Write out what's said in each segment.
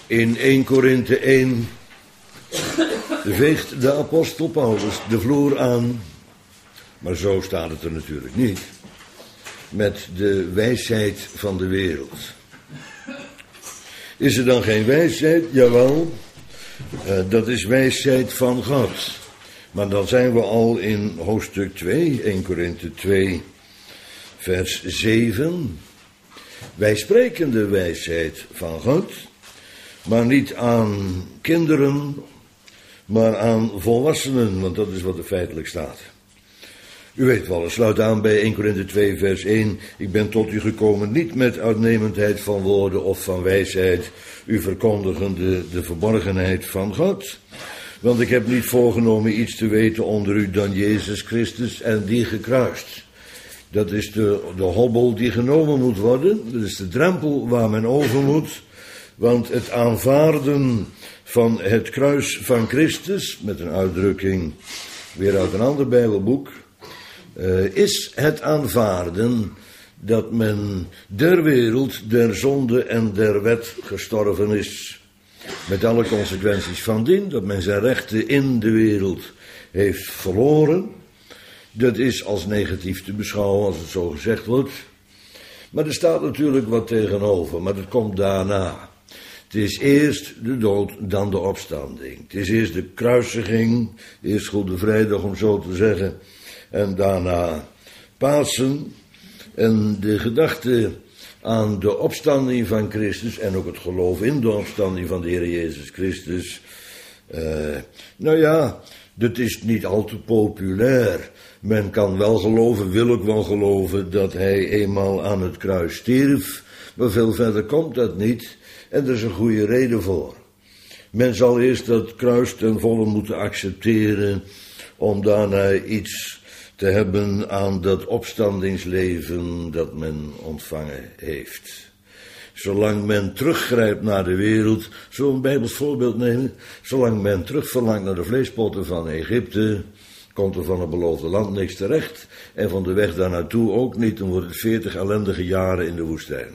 In 1 Korinthe 1 veegt de apostel Paulus de vloer aan, maar zo staat het er natuurlijk niet, met de wijsheid van de wereld. Is er dan geen wijsheid? Jawel, dat is wijsheid van God. Maar dan zijn we al in hoofdstuk 2, 1 Korinthe 2, vers 7. Wij spreken de wijsheid van God, maar niet aan kinderen, maar aan volwassenen, want dat is wat er feitelijk staat. U weet wel, het sluit aan bij 1 Korinthe 2 vers 1. Ik ben tot u gekomen niet met uitnemendheid van woorden of van wijsheid, u verkondigende de verborgenheid van God. Want ik heb niet voorgenomen iets te weten onder u dan Jezus Christus en die gekruist. Dat is de hobbel die genomen moet worden, dat is de drempel waar men over moet. Want het aanvaarden van het kruis van Christus, met een uitdrukking weer uit een ander Bijbelboek, is het aanvaarden dat men der wereld, der zonde en der wet gestorven is. Met alle consequenties van dien, dat men zijn rechten in de wereld heeft verloren. Dat is als negatief te beschouwen als het zo gezegd wordt. Maar er staat natuurlijk wat tegenover, maar dat komt daarna. Het is eerst de dood, dan de opstanding. Het is eerst de kruisiging, eerst Goede Vrijdag om zo te zeggen, en daarna Pasen. En de gedachte aan de opstanding van Christus en ook het geloof in de opstanding van de Heer Jezus Christus. Dat is niet al te populair. Men kan wel geloven, wil ook wel geloven, dat hij eenmaal aan het kruis stierf, maar veel verder komt dat niet. En er is een goede reden voor. Men zal eerst dat kruis ten volle moeten accepteren, om daarna iets te hebben aan dat opstandingsleven dat men ontvangen heeft. Zolang men teruggrijpt naar de wereld, zullen we een Bijbels voorbeeld nemen, zolang men terugverlangt naar de vleespotten van Egypte, komt er van het beloofde land niks terecht, en van de weg daar naartoe ook niet, dan wordt het 40 ellendige jaren in de woestijn.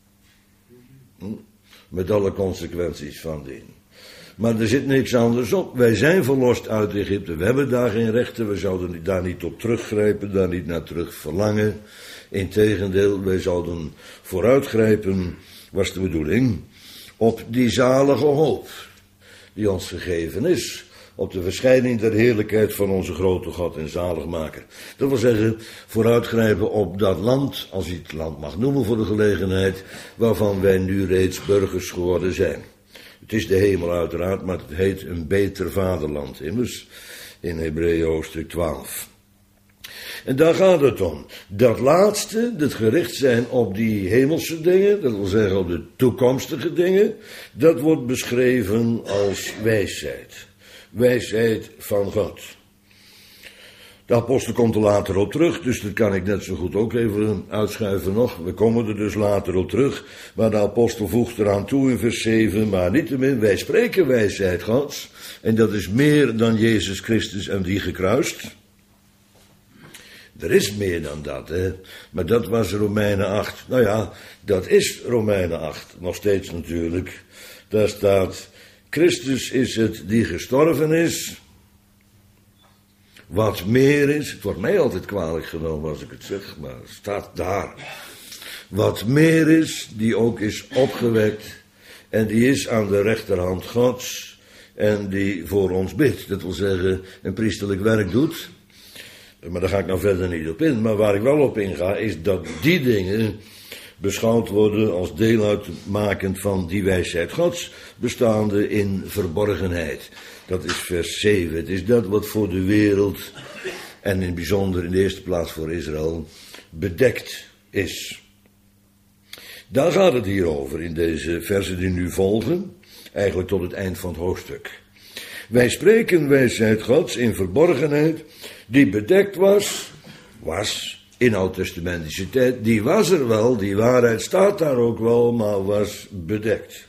Met alle consequenties van dien. Maar er zit niks anders op. Wij zijn verlost uit Egypte. We hebben daar geen rechten. We zouden daar niet op teruggrijpen. Daar niet naar terug verlangen. Integendeel, wij zouden vooruitgrijpen, was de bedoeling, op die zalige hoop die ons gegeven is. Op de verschijning der heerlijkheid van onze grote God en zaligmaker. Dat wil zeggen, vooruitgrijpen op dat land, als je het land mag noemen voor de gelegenheid, waarvan wij nu reeds burgers geworden zijn. Het is de hemel uiteraard, maar het heet een beter vaderland, immers, in Hebreeën hoofdstuk 12. En daar gaat het om. Dat laatste, het gericht zijn op die hemelse dingen, dat wil zeggen op de toekomstige dingen, dat wordt beschreven als wijsheid. Wijsheid van God. De apostel komt er later op terug, dus dat kan ik net zo goed ook even uitschuiven nog. We komen er dus later op terug, maar de apostel voegt eraan toe in vers 7, maar niettemin, wij spreken wijsheid Gods, en dat is meer dan Jezus Christus en die gekruist. Er is meer dan dat, hè. Maar dat was Romeinen 8. Nou ja, dat is Romeinen 8, nog steeds natuurlijk. Daar staat, Christus is het die gestorven is. Wat meer is, het wordt mij altijd kwalijk genomen als ik het zeg, maar het staat daar. Wat meer is, die ook is opgewekt en die is aan de rechterhand Gods en die voor ons bidt. Dat wil zeggen, een priesterlijk werk doet. Maar daar ga ik nou verder niet op in. Maar waar ik wel op inga, is dat die dingen beschouwd worden als deel uitmakend van die wijsheid Gods, bestaande in verborgenheid. Dat is vers 7. Het is dat wat voor de wereld, en in het bijzonder in de eerste plaats voor Israël, bedekt is. Daar gaat het hier over in deze versen die nu volgen, eigenlijk tot het eind van het hoofdstuk. Wij spreken wijsheid Gods in verborgenheid, die bedekt was in oud-testamentische tijd, die was er wel, die waarheid staat daar ook wel, maar was bedekt.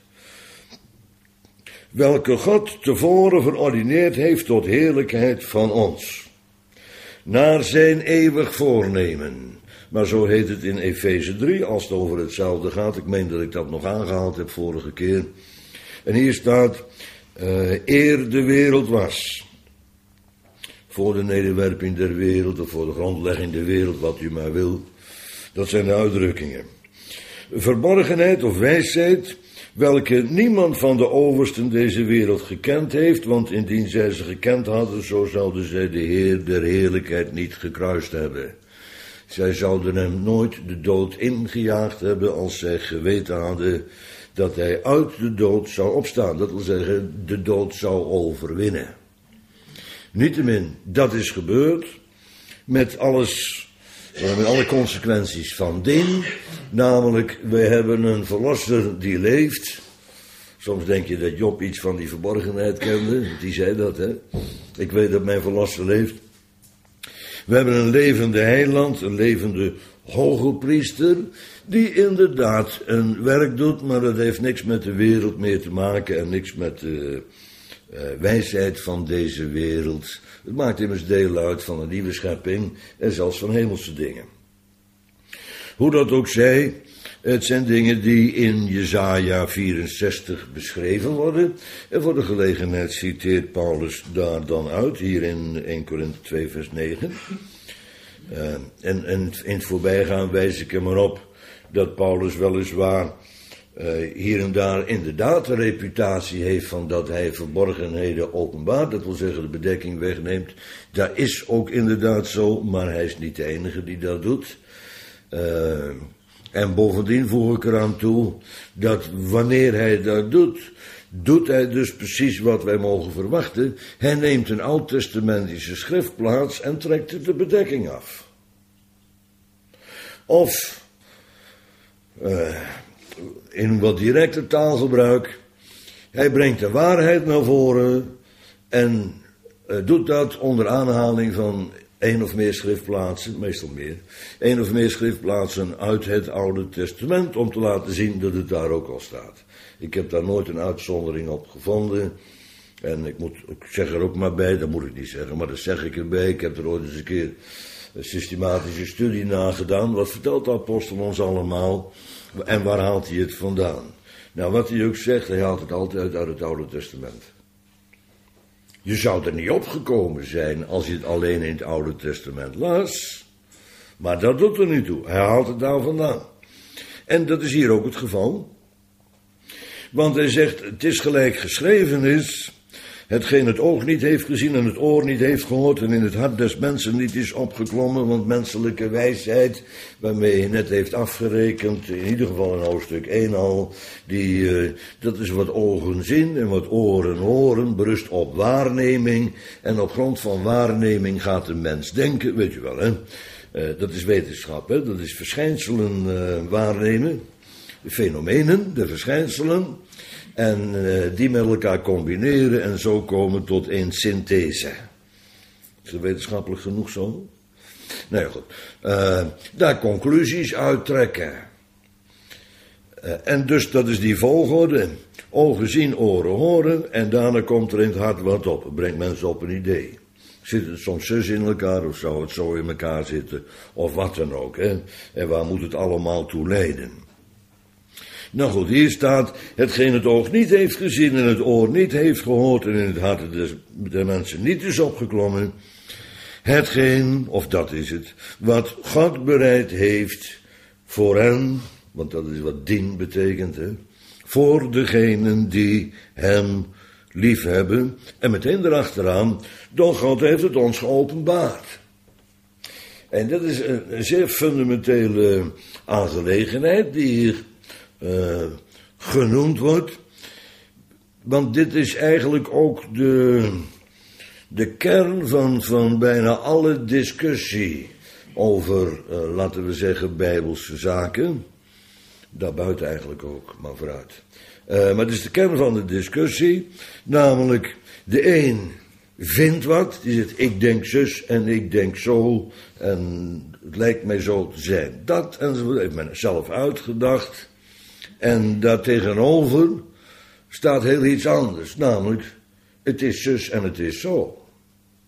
Welke God tevoren verordineerd heeft tot heerlijkheid van ons, naar zijn eeuwig voornemen. Maar zo heet het in Efeze 3, als het over hetzelfde gaat. Ik meen dat ik dat nog aangehaald heb vorige keer. En hier staat, eer de wereld was. Voor de nederwerping der wereld, of voor de grondlegging der wereld, wat u maar wil. Dat zijn de uitdrukkingen. Verborgenheid of wijsheid, welke niemand van de oversten deze wereld gekend heeft, want indien zij ze gekend hadden, zo zouden zij de Heer der heerlijkheid niet gekruist hebben. Zij zouden hem nooit de dood ingejaagd hebben als zij geweten hadden dat hij uit de dood zou opstaan. Dat wil zeggen, de dood zou overwinnen. Niettemin, dat is gebeurd met alle consequenties van dien. Namelijk, we hebben een verlosser die leeft. Soms denk je dat Job iets van die verborgenheid kende. Die zei dat, hè. Ik weet dat mijn verlosser leeft. We hebben een levende heiland, een levende hoge priester, die inderdaad een werk doet, maar dat heeft niks met de wereld meer te maken en niks met de wijsheid van deze wereld. Het maakt immers deel uit van een nieuwe schepping en zelfs van hemelse dingen. Hoe dat ook zij, het zijn dingen die in Jesaja 64 beschreven worden. En voor de gelegenheid citeert Paulus daar dan uit, hier in 1 Korinthe 2 vers 9. En in het voorbijgaan wijs ik er maar op dat Paulus weliswaar hier en daar inderdaad de reputatie heeft van dat hij verborgenheden openbaart. Dat wil zeggen de bedekking wegneemt. Dat is ook inderdaad zo, maar hij is niet de enige die dat doet. En bovendien voeg ik eraan toe dat wanneer hij dat doet hij dus precies wat wij mogen verwachten. Hij neemt een oud-testamentische schriftplaats en trekt er de bedekking af. Of in wat directe taalgebruik, hij brengt de waarheid naar voren en doet dat onder aanhaling van één of meer schriftplaatsen, meestal meer, één of meer schriftplaatsen uit het Oude Testament, om te laten zien dat het daar ook al staat. Ik heb daar nooit een uitzondering op gevonden. En ik zeg er ook maar bij, dat moet ik niet zeggen, maar dat zeg ik erbij. Ik heb er ooit eens een keer een systematische studie naar gedaan. Wat vertelt de apostel ons allemaal? En waar haalt hij het vandaan? Nou, wat hij ook zegt, hij haalt het altijd uit het Oude Testament. Je zou er niet opgekomen zijn als je het alleen in het Oude Testament las. Maar dat doet er niet toe. Hij haalt het daar vandaan. En dat is hier ook het geval. Want hij zegt, het is gelijk geschreven is, hetgeen het oog niet heeft gezien en het oor niet heeft gehoord en in het hart des mensen niet is opgeklommen, want menselijke wijsheid, waarmee hij net heeft afgerekend, in ieder geval in hoofdstuk 1 al, dat is wat ogen zien en wat oren horen, berust op waarneming, en op grond van waarneming gaat de mens denken, weet je wel, hè. Dat is wetenschap, hè, dat is verschijnselen waarnemen, de fenomenen, de verschijnselen, en die met elkaar combineren en zo komen tot een synthese. Is dat wetenschappelijk genoeg zo? Nou ja, goed. Daar conclusies uittrekken. En dus dat is die volgorde. Ogen zien, oren horen en daarna komt er in het hart wat op. Het brengt mensen op een idee. Zit het soms zus in elkaar of zou het zo in elkaar zitten? Of wat dan ook. Hè? En waar moet het allemaal toe leiden? Nou goed, hier staat, hetgeen het oog niet heeft gezien en het oor niet heeft gehoord en in het hart der mensen niet is opgeklommen. Hetgeen, of dat is het, wat God bereid heeft voor hen, want dat is wat dien betekent, hè, voor degenen die hem lief hebben. En meteen erachteraan, doch God heeft het ons geopenbaard. En dat is een zeer fundamentele aangelegenheid die hier genoemd wordt, want dit is eigenlijk ook de kern van bijna alle discussie over, laten we zeggen, bijbelse zaken, daarbuiten eigenlijk ook, maar vooruit. Maar het is de kern van de discussie, namelijk de een vindt wat, die zegt ik denk zus en ik denk zo en het lijkt mij zo te zijn. Dat enzovoort heeft men zelf uitgedacht. En daartegenover staat heel iets anders, namelijk, het is zus en het is zo.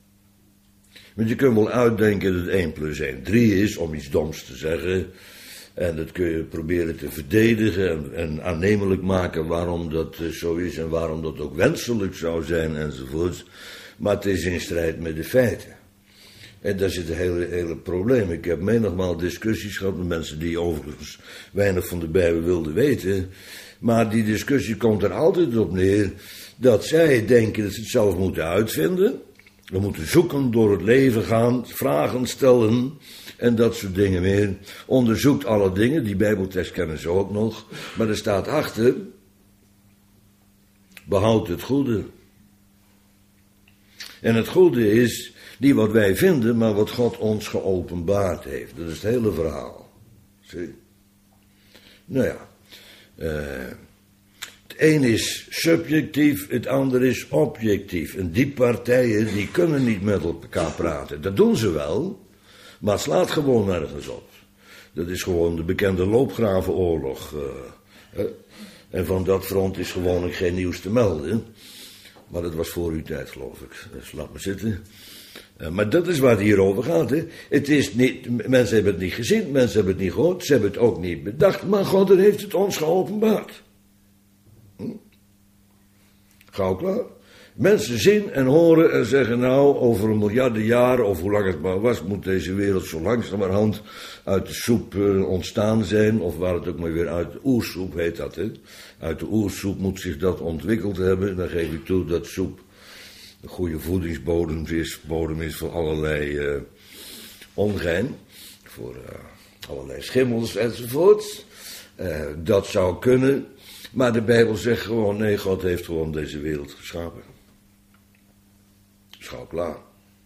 Want je kunt wel uitdenken dat 1 + 1 3 is, om iets doms te zeggen. En dat kun je proberen te verdedigen en aannemelijk maken waarom dat zo is en waarom dat ook wenselijk zou zijn enzovoort. Maar het is in strijd met de feiten. En daar zit een hele probleem. Ik heb menigmaal discussies gehad met mensen die overigens weinig van de Bijbel wilden weten. Maar die discussie komt er altijd op neer dat zij denken dat ze het zelf moeten uitvinden. We moeten zoeken door het leven gaan, vragen stellen en dat soort dingen meer. Onderzoekt alle dingen, die Bijbeltekst kennen ze ook nog. Maar er staat achter, behoud het goede. En het goede is niet wat wij vinden, maar wat God ons geopenbaard heeft. Dat is het hele verhaal. Zie? Nou ja, het een is subjectief, het ander is objectief. En die partijen die kunnen niet met elkaar praten. Dat doen ze wel, maar het slaat gewoon nergens op. Dat is gewoon de bekende loopgravenoorlog. En van dat front is gewoonlijk geen nieuws te melden. Maar dat was voor uw tijd, geloof ik. Dus laat maar zitten. Maar dat is waar het hier over gaat. Hè. Het is niet, mensen hebben het niet gezien, mensen hebben het niet gehoord, ze hebben het ook niet bedacht. Maar God heeft het ons geopenbaard. Gauw klaar. Mensen zien en horen en zeggen nou, over een miljarden jaren, of hoe lang het maar was, moet deze wereld zo langzamerhand uit de soep ontstaan zijn, of waar het ook maar weer uit de oersoep heet dat, hè. Uit de oersoep moet zich dat ontwikkeld hebben, dan geef ik toe dat soep een goede voedingsbodem is voor allerlei ongein, voor allerlei schimmels enzovoorts. Dat zou kunnen. Maar de Bijbel zegt gewoon, nee, God heeft gewoon deze wereld geschapen. Is gauw klaar.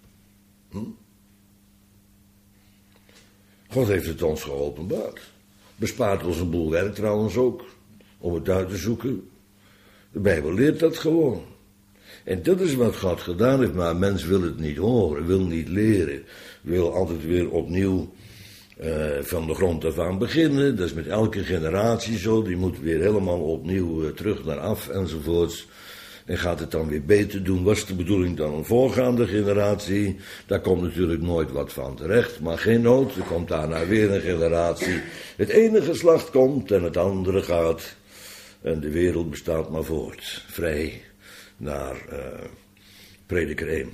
God heeft het ons geopenbaard. Bespaart ons een boel werk trouwens ook, om het uit te zoeken. De Bijbel leert dat gewoon. En dat is wat God gedaan heeft, maar een mens wil het niet horen, wil niet leren. Wil altijd weer opnieuw van de grond af aan beginnen. Dat is met elke generatie zo. Die moet weer helemaal opnieuw terug naar af enzovoorts. En gaat het dan weer beter doen. Was de bedoeling dan een voorgaande generatie? Daar komt natuurlijk nooit wat van terecht. Maar geen nood. Er komt daarna weer een generatie. Het ene geslacht komt en het andere gaat. En de wereld bestaat maar voort. Vrij naar Prediker 1.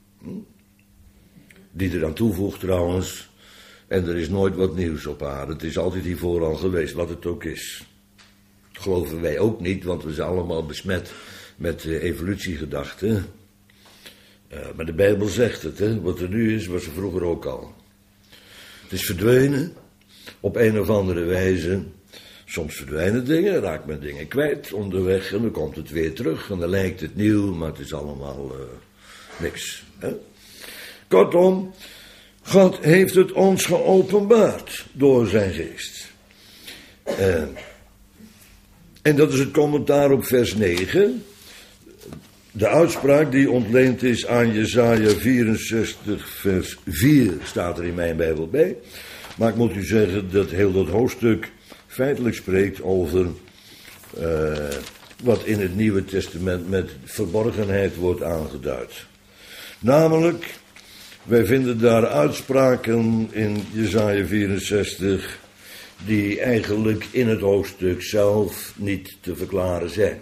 Die er aan toevoegt trouwens. En er is nooit wat nieuws op aarde. Het is altijd hiervoor al geweest, wat het ook is. Dat geloven wij ook niet, want we zijn allemaal besmet met evolutiegedachten. Maar de Bijbel zegt het, hè. Wat er nu is, was er vroeger ook al. Het is verdwenen, op een of andere wijze. Soms verdwijnen dingen, raakt men dingen kwijt onderweg en dan komt het weer terug. En dan lijkt het nieuw, maar het is allemaal niks. Hè? Kortom, God heeft het ons geopenbaard door zijn geest. En dat is het commentaar op vers 9. De uitspraak die ontleend is aan Jesaja 64 vers 4 staat er in mijn Bijbel bij. Maar ik moet u zeggen dat heel dat hoofdstuk feitelijk spreekt over wat in het Nieuwe Testament met verborgenheid wordt aangeduid. Namelijk, wij vinden daar uitspraken in Jesaja 64 die eigenlijk in het hoofdstuk zelf niet te verklaren zijn.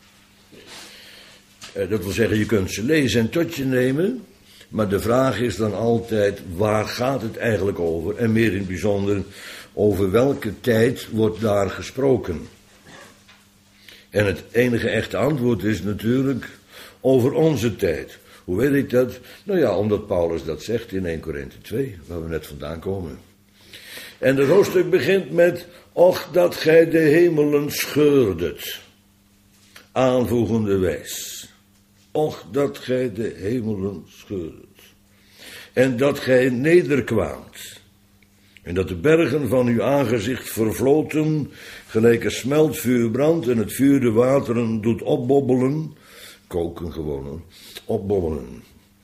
Dat wil zeggen, je kunt ze lezen en tot je nemen, maar de vraag is dan altijd, waar gaat het eigenlijk over? En meer in het bijzonder, over welke tijd wordt daar gesproken? En het enige echte antwoord is natuurlijk over onze tijd. Hoe weet ik dat? Nou ja, omdat Paulus dat zegt in 1 Korinthe 2, waar we net vandaan komen. En het hoofdstuk begint met, och dat gij de hemelen scheurdet, aanvoegende wijs. Och dat gij de hemelen scheurdet. En dat gij nederkwaamt. En dat de bergen van uw aangezicht vervloten, gelijk een smeltvuur brandt en het vuur de wateren doet opbobbelen. Koken gewoon, opbobbelen.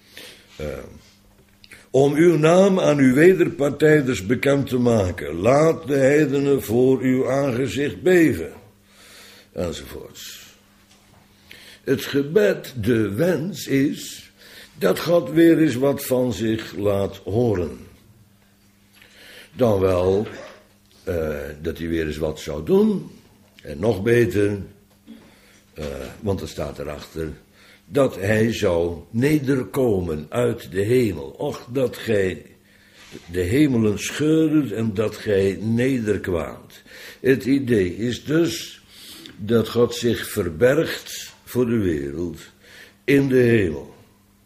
Om uw naam aan uw wederpartijders bekend te maken. Laat de heidenen voor uw aangezicht beven. Enzovoorts. Het gebed, de wens is dat God weer eens wat van zich laat horen. Dan wel dat hij weer eens wat zou doen. En nog beter, want er staat erachter, dat hij zou nederkomen uit de hemel. Och, dat gij de hemelen scheurdet en dat gij nederkwaamt. Het idee is dus dat God zich verbergt voor de wereld in de hemel.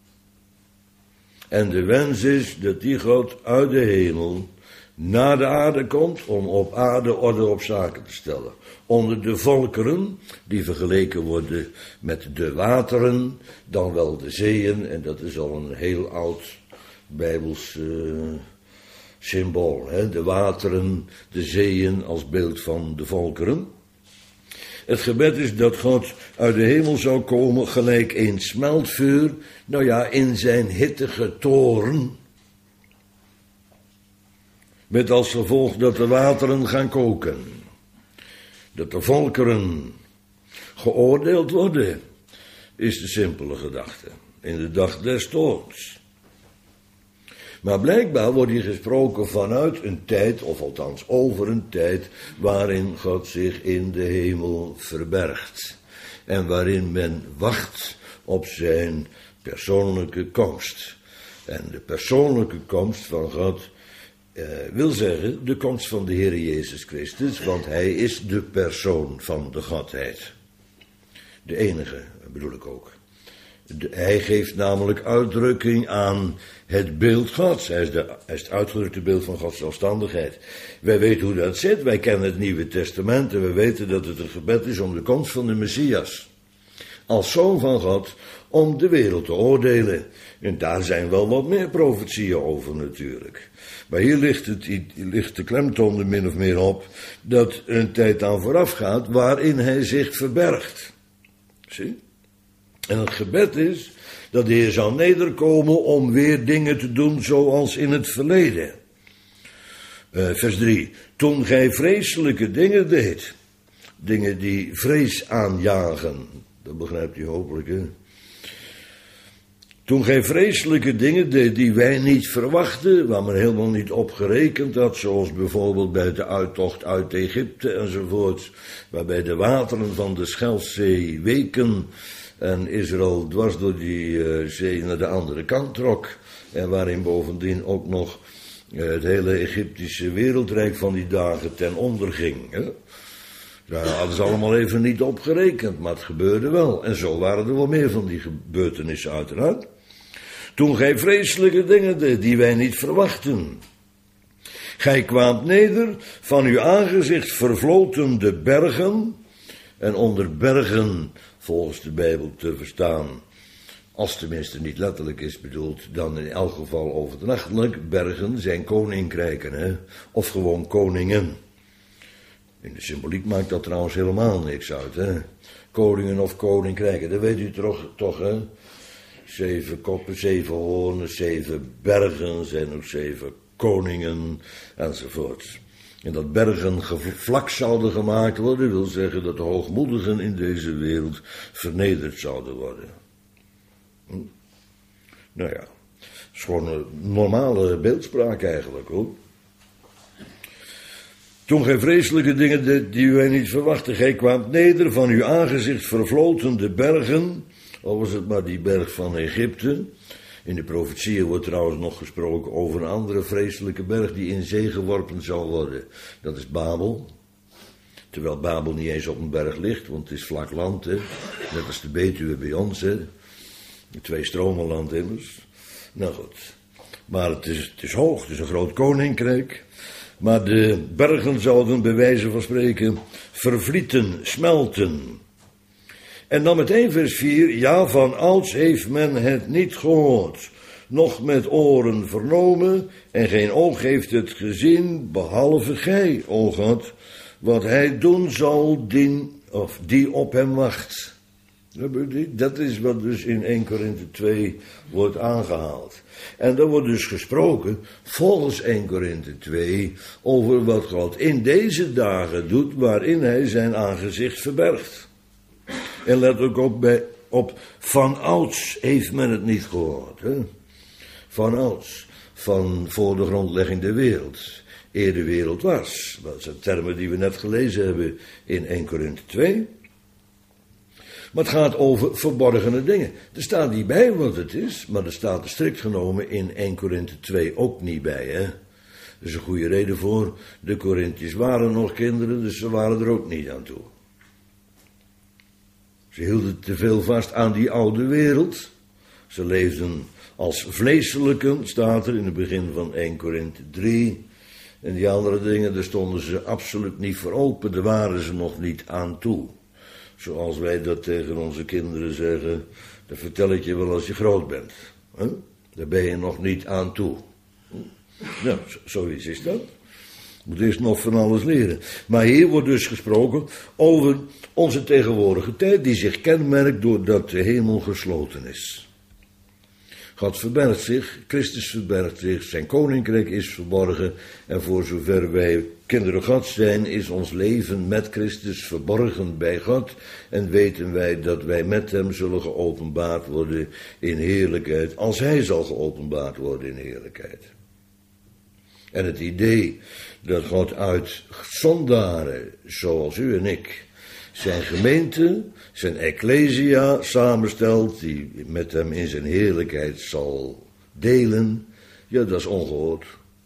En de wens is dat die God uit de hemel naar de aarde komt om op aarde orde op zaken te stellen. Onder de volkeren, die vergeleken worden met de wateren, dan wel de zeeën, en dat is al een heel oud Bijbels symbool. Hè? De wateren, de zeeën als beeld van de volkeren. Het gebed is dat God uit de hemel zou komen gelijk een smeltvuur, nou ja, in zijn hittige toren. Met als gevolg dat de wateren gaan koken. Dat de volkeren geoordeeld worden, is de simpele gedachte. In de dag des doods. Maar blijkbaar wordt hier gesproken vanuit een tijd, of althans over een tijd, waarin God zich in de hemel verbergt. En waarin men wacht op zijn persoonlijke komst. En de persoonlijke komst van God wil zeggen de komst van de Heer Jezus Christus, want hij is de persoon van de Godheid. De enige, bedoel ik ook. Hij geeft namelijk uitdrukking aan het beeld Gods. Hij is het uitgedrukte beeld van Gods zelfstandigheid. Wij weten hoe dat zit. Wij kennen het Nieuwe Testament en we weten dat het een gebed is om de komst van de Messias. Als zoon van God om de wereld te oordelen. En daar zijn wel wat meer profetieën over natuurlijk. Maar hier ligt de klemtoon er min of meer op dat er een tijd aan vooraf gaat waarin hij zich verbergt. Zie? En het gebed is dat de Heer zal nederkomen om weer dingen te doen zoals in het verleden. Vers 3. Toen gij vreselijke dingen deed, dingen die vrees aanjagen, dat begrijpt u hopelijk, hè? Toen gij vreselijke dingen deed die wij niet verwachten, waar men helemaal niet op gerekend had, zoals bijvoorbeeld bij de uittocht uit Egypte enzovoort, waarbij de wateren van de Schelfzee weken en Israël dwars door die zee naar de andere kant trok, en waarin bovendien ook nog het hele Egyptische wereldrijk van die dagen ten onder ging. Hè? Daar hadden ze allemaal even niet op gerekend, maar het gebeurde wel. En zo waren er wel meer van die gebeurtenissen uiteraard. Toen gij vreselijke dingen deed die wij niet verwachten. Gij kwaamt neder, van uw aangezicht vervloten de bergen. En onder bergen, volgens de Bijbel te verstaan, als het tenminste niet letterlijk is bedoeld, dan in elk geval overdrachtelijk. Bergen zijn koninkrijken, hè? Of gewoon koningen. In de symboliek maakt dat trouwens helemaal niks uit, hè? Koningen of koninkrijken, dat weet u toch, hè? 7 koppen, 7 hoornen, 7 bergen, zijn ook 7 koningen, enzovoort. En dat bergen vlak zouden gemaakt worden, wil zeggen dat de hoogmoedigen in deze wereld vernederd zouden worden. Nou ja, het is gewoon een normale beeldspraak eigenlijk, hoor. Toen gij vreselijke dingen deed die wij niet verwachten, gij kwaamt neder, van uw aangezicht vervloten de bergen, al was het maar die berg van Egypte. In de profetieën wordt trouwens nog gesproken over een andere vreselijke berg die in zee geworpen zal worden. Dat is Babel. Terwijl Babel niet eens op een berg ligt, want het is vlak land, hè. Net als de Betuwe bij ons, hè. 2 stromenland immers. Nou goed. Maar het is hoog, het is een groot koninkrijk. Maar de bergen zouden bij wijze van spreken vervlieten, smelten. En dan meteen vers 4, ja, van ouds heeft men het niet gehoord, noch met oren vernomen, en geen oog heeft het gezien, behalve gij, o God, wat hij doen zal, die op hem wacht. Dat is wat dus in 1 Korinthe 2 wordt aangehaald. En dan wordt dus gesproken, volgens 1 Korinthe 2, over wat God in deze dagen doet, waarin hij zijn aangezicht verbergt. En let ook op van ouds heeft men het niet gehoord. Hè? Van ouds, van voor de grondlegging der wereld. eer de wereld was. Dat zijn termen die we net gelezen hebben in 1 Korinthe 2. Maar het gaat over verborgene dingen. Er staat niet bij wat het is, maar er staat er strikt genomen in 1 Korinthe 2 ook niet bij, hè. Er is een goede reden voor. De Korinthiërs waren nog kinderen, dus ze waren er ook niet aan toe. Ze hielden te veel vast aan die oude wereld. Ze leefden als vleeselijken, staat er in het begin van 1 Korinthe 3. En die andere dingen, daar stonden ze absoluut niet voor open, daar waren ze nog niet aan toe. Zoals wij dat tegen onze kinderen zeggen, dat vertel ik je wel als je groot bent. Huh? Daar ben je nog niet aan toe. Nou, zoiets is dat. Je moet eerst nog van alles leren. Maar hier wordt dus gesproken over onze tegenwoordige tijd, die zich kenmerkt doordat de hemel gesloten is. God verbergt zich, Christus verbergt zich, zijn koninkrijk is verborgen en voor zover wij kinderen Gods zijn, is ons leven met Christus verborgen bij God en weten wij dat wij met hem zullen geopenbaard worden in heerlijkheid, als hij zal geopenbaard worden in heerlijkheid. En het idee dat God uit zondaren, zoals u en ik, zijn gemeente, zijn ecclesia samenstelt, die met hem in zijn heerlijkheid zal delen, ja, dat is ongehoord.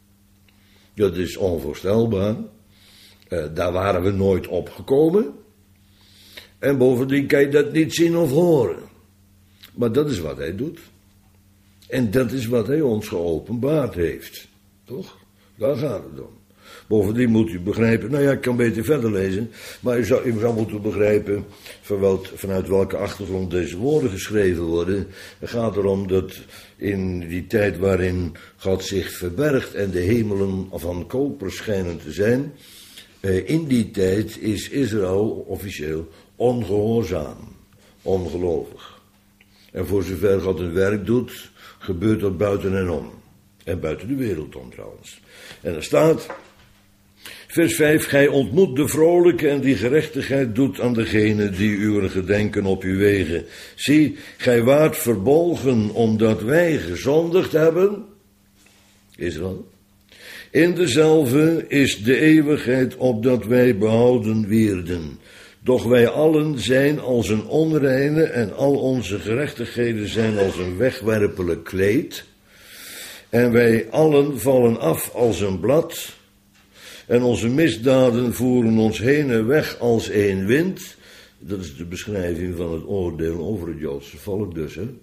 Dat is onvoorstelbaar. Daar waren we nooit op gekomen. En bovendien kan je dat niet zien of horen. Maar dat is wat hij doet. En dat is wat hij ons geopenbaard heeft. Toch? Daar gaat het om. Bovendien moet u begrijpen, nou ja, ik kan beter verder lezen, maar u zou moeten begrijpen vanuit welke achtergrond deze woorden geschreven worden. Het gaat erom dat in die tijd waarin God zich verbergt en de hemelen van koper schijnen te zijn, in die tijd is Israël officieel ongehoorzaam, ongelovig. En voor zover God een werk doet, gebeurt dat buiten en om. En buiten de wereld om trouwens. En er staat, vers 5, gij ontmoet de vrolijke en die gerechtigheid doet aan degene die uw gedenken op uw wegen. Zie, gij waart verbolgen omdat wij gezondigd hebben. Israël. In dezelfde is de eeuwigheid opdat wij behouden wierden. Doch wij allen zijn als een onreine en al onze gerechtigheden zijn als een wegwerpelijk kleed. En wij allen vallen af als een blad. En onze misdaden voeren ons heen en weg als een wind. Dat is de beschrijving van het oordeel over het Joodse volk dus, hè.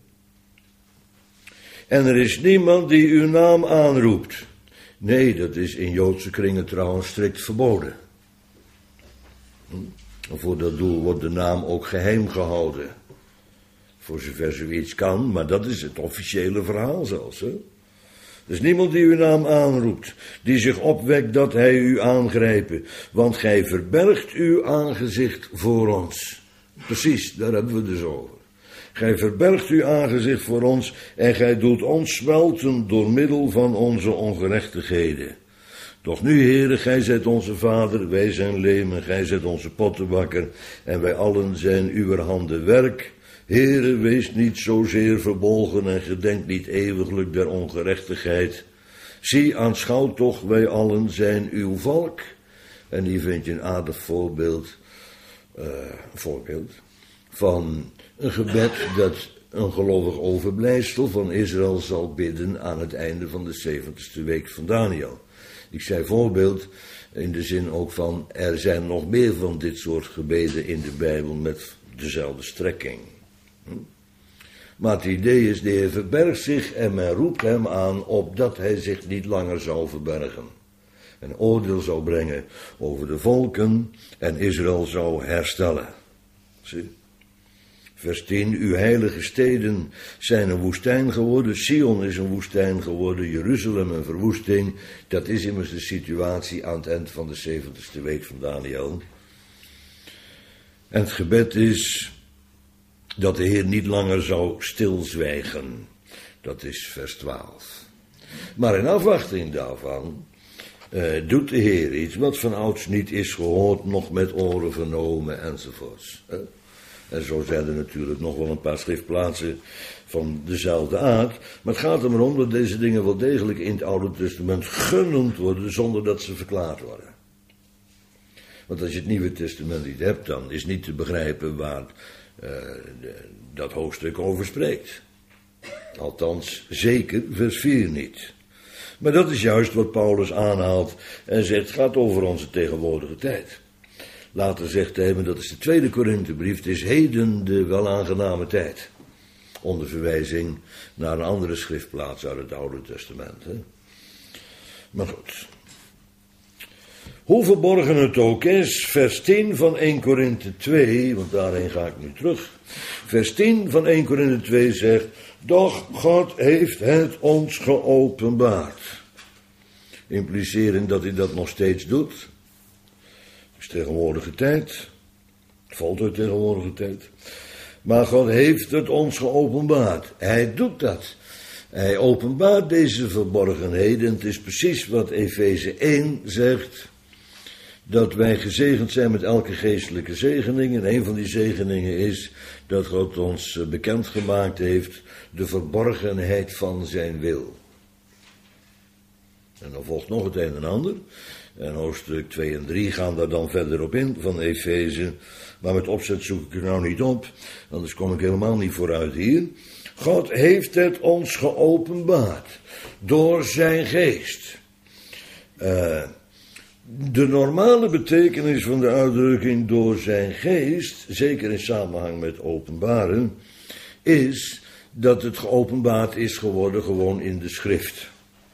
En er is niemand die uw naam aanroept. Nee, dat is in Joodse kringen trouwens strikt verboden. Voor dat doel wordt de naam ook geheim gehouden. Voor zover zoiets kan, maar dat is het officiële verhaal zelfs, hè. Er is niemand die uw naam aanroept, die zich opwekt dat hij u aangrijpen, want gij verbergt uw aangezicht voor ons. Precies, daar hebben we het dus over. Gij verbergt uw aangezicht voor ons en gij doet ons smelten door middel van onze ongerechtigheden. Doch nu, Heere, gij zijt onze vader, wij zijn leem en gij zijt onze pottenbakker en wij allen zijn uw handen werk. Heere, wees niet zozeer verbolgen en gedenk niet eeuwiglijk der ongerechtigheid. Zie, aanschouw toch, wij allen zijn uw volk. En hier vind je een aardig voorbeeld van een gebed dat een gelovig overblijfsel van Israël zal bidden aan het einde van de 70ste week van Daniel. Ik zei voorbeeld in de zin ook van, er zijn nog meer van dit soort gebeden in de Bijbel met dezelfde strekking. Maar het idee is, de Heer verbergt zich en men roept hem aan opdat hij zich niet langer zou verbergen. En oordeel zou brengen over de volken en Israël zou herstellen. Zie? Vers 10, uw heilige steden zijn een woestijn geworden, Sion is een woestijn geworden, Jeruzalem een verwoesting. Dat is immers de situatie aan het eind van de 70ste week van Daniel. En het gebed is dat de Heer niet langer zou stilzwijgen. Dat is vers 12. Maar in afwachting daarvan doet de Heer iets wat van ouds niet is gehoord, nog met oren vernomen enzovoorts. En zo zijn er natuurlijk nog wel een paar schriftplaatsen van dezelfde aard. Maar het gaat er maar om dat deze dingen wel degelijk in het Oude Testament genoemd worden zonder dat ze verklaard worden. Want als je het Nieuwe Testament niet hebt, dan is niet te begrijpen waar dat hoofdstuk over spreekt. Althans, zeker vers 4 niet. Maar dat is juist wat Paulus aanhaalt en zegt, het gaat over onze tegenwoordige tijd. Later zegt hij, maar dat is de tweede Korinthebrief, het is heden de welaangename tijd. Onder verwijzing naar een andere schriftplaats uit het Oude Testament. Hè? Maar goed. Hoe verborgen het ook is, vers 10 van 1 Korinthe 2, want daarheen ga ik nu terug. Vers 10 van 1 Korinthe 2 zegt, doch God heeft het ons geopenbaard. Implicerend dat hij dat nog steeds doet. Het is tegenwoordige tijd. Het valt uit tegenwoordige tijd. Maar God heeft het ons geopenbaard. Hij doet dat. Hij openbaart deze verborgenheden. Het is precies wat Efeze 1 zegt. Dat wij gezegend zijn met elke geestelijke zegening. En een van die zegeningen is dat God ons bekendgemaakt heeft de verborgenheid van zijn wil. En dan volgt nog het een en ander. En hoofdstuk 2 en 3 gaan daar dan verder op in van Efeze. Maar met opzet zoek ik er nou niet op. Anders kom ik helemaal niet vooruit hier. God heeft het ons geopenbaard. Door zijn geest. De normale betekenis van de uitdrukking door zijn geest, zeker in samenhang met openbaren, is dat het geopenbaard is geworden gewoon in de schrift.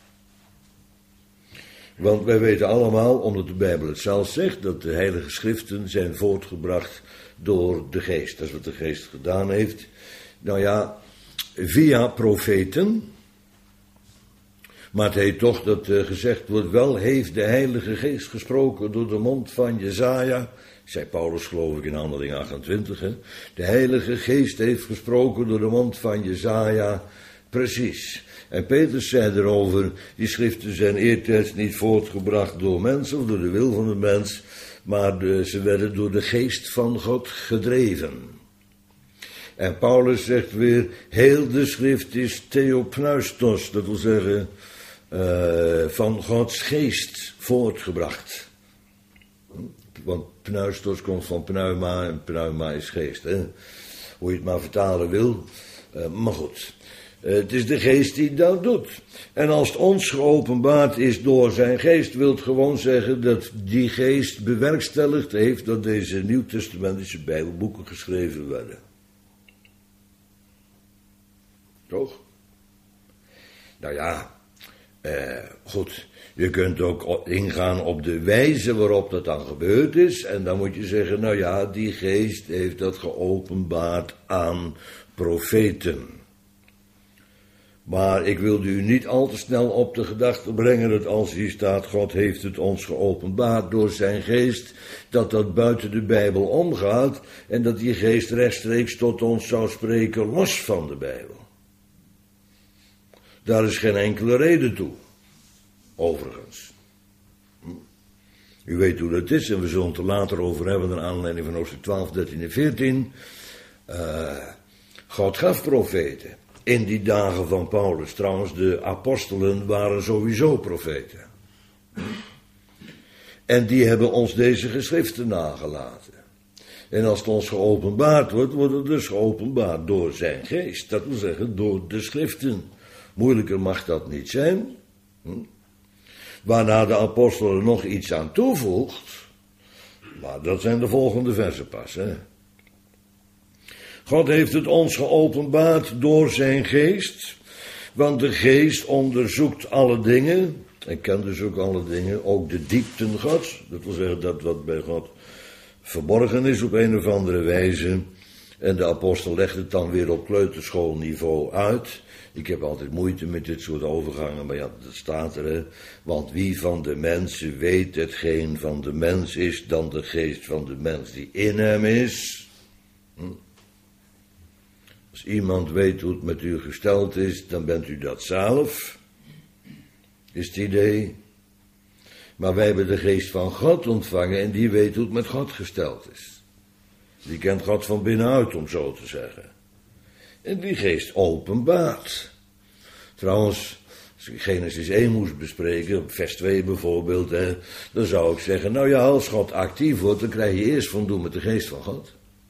Want wij weten allemaal, omdat de Bijbel het zelf zegt, dat de heilige schriften zijn voortgebracht door de geest. Dat is wat de geest gedaan heeft. Nou ja, via profeten. Maar het heet toch dat gezegd wordt, wel heeft de heilige geest gesproken door de mond van Jesaja. Zei Paulus geloof ik in Handelingen 28. Hè? De heilige geest heeft gesproken door de mond van Jesaja. Precies. En Petrus zei erover, die schriften zijn eertijds niet voortgebracht door mensen of door de wil van de mens, maar ze werden door de geest van God gedreven. En Paulus zegt weer, heel de schrift is theopneustos, dat wil zeggen, van Gods geest voortgebracht. Want pneustos komt van pneuma en pneuma is geest. Hè? Hoe je het maar vertalen wil. Maar goed, het is de geest die dat doet. En als het ons geopenbaard is door zijn geest, wil het gewoon zeggen dat die geest bewerkstelligd heeft dat deze nieuwtestamentische bijbelboeken geschreven werden. Toch? Nou ja, goed, je kunt ook ingaan op de wijze waarop dat dan gebeurd is. En dan moet je zeggen, nou ja, die geest heeft dat geopenbaard aan profeten. Maar ik wilde u niet al te snel op de gedachte brengen dat als hier staat, God heeft het ons geopenbaard door zijn geest, dat dat buiten de Bijbel omgaat en dat die geest rechtstreeks tot ons zou spreken los van de Bijbel. Daar is geen enkele reden toe, overigens. U weet hoe dat is en we zullen het er later over hebben naar aanleiding van hoofdstuk 12, 13 en 14. God gaf profeten. In die dagen van Paulus, trouwens, de apostelen waren sowieso profeten. En die hebben ons deze geschriften nagelaten. En als het ons geopenbaard wordt, wordt het dus geopenbaard door zijn geest. Dat wil zeggen, door de schriften. Moeilijker mag dat niet zijn. Waarna de apostel er nog iets aan toevoegt. Maar dat zijn de volgende versen pas, hè. God heeft het ons geopenbaard door zijn geest, want de geest onderzoekt alle dingen, en kent dus ook alle dingen, ook de diepten Gods, dat wil zeggen dat wat bij God verborgen is op een of andere wijze, en de apostel legt het dan weer op kleuterschoolniveau uit. Ik heb altijd moeite met dit soort overgangen, maar ja, dat staat er, hè. Want wie van de mensen weet hetgeen van de mens is, dan de geest van de mens die in hem is. Als iemand weet hoe het met u gesteld is, dan bent u dat zelf, is het idee. Maar wij hebben de geest van God ontvangen en die weet hoe het met God gesteld is. Die kent God van binnenuit, om zo te zeggen. En die geest openbaart. Trouwens, als ik Genesis 1 moest bespreken, vers 2 bijvoorbeeld, dan zou ik zeggen, nou ja, als God actief wordt, dan krijg je eerst van doen met de geest van God.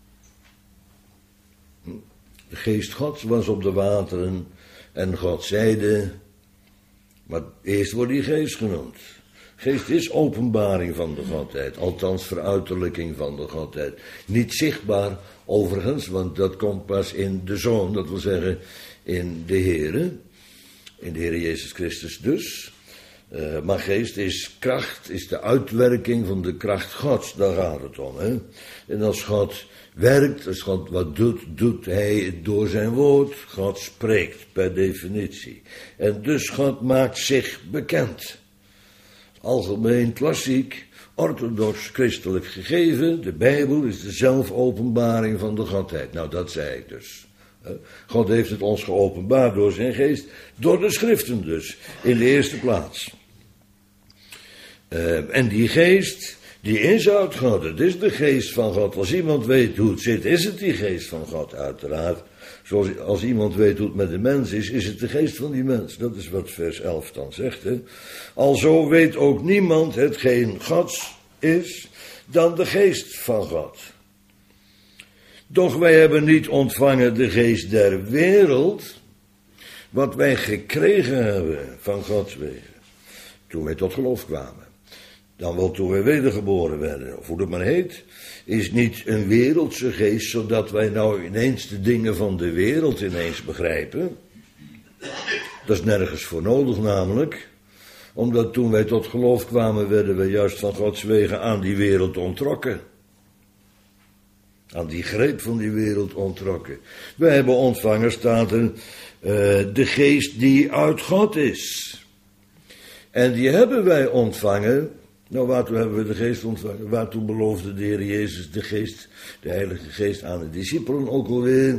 De geest Gods was op de wateren en God zeide, maar eerst wordt die geest genoemd. Geest is openbaring van de Godheid, althans veruiterlijking van de Godheid. Niet zichtbaar overigens, want dat komt pas in de Zoon, dat wil zeggen in de Heere, in de Heere Jezus Christus dus. Maar geest is kracht, is de uitwerking van de kracht Gods, daar gaat het om. Hè? En als God werkt, als God wat doet, doet hij het door zijn woord. God spreekt per definitie. En dus God maakt zich bekend. Algemeen, klassiek, orthodox, christelijk gegeven. De Bijbel is de zelfopenbaring van de Godheid. Nou, dat zei ik dus. God heeft het ons geopenbaard door zijn geest, door de schriften dus, in de eerste plaats. En die geest, die is uit God, het is de geest van God. Als iemand weet hoe het zit, is het die geest van God, uiteraard. Zoals als iemand weet hoe het met de mens is het de geest van die mens. Dat is wat vers 11 dan zegt. Hè? Alzo weet ook niemand hetgeen Gods is, dan de geest van God. Doch wij hebben niet ontvangen de geest der wereld, wat wij gekregen hebben van Gods wegen, toen wij tot geloof kwamen. Dan wel toen wij wedergeboren werden, of hoe dat maar heet, is niet een wereldse geest, zodat wij nou ineens de dingen van de wereld ineens begrijpen. Dat is nergens voor nodig namelijk, omdat toen wij tot geloof kwamen, werden we juist van Gods wegen aan die wereld onttrokken. Aan die greep van die wereld onttrokken. Wij hebben ontvangen, staat er, de geest die uit God is. En die hebben wij ontvangen. Nou, waartoe hebben we de geest ontvangen? Waartoe beloofde de Heer Jezus de geest, de Heilige Geest aan de discipelen ook alweer?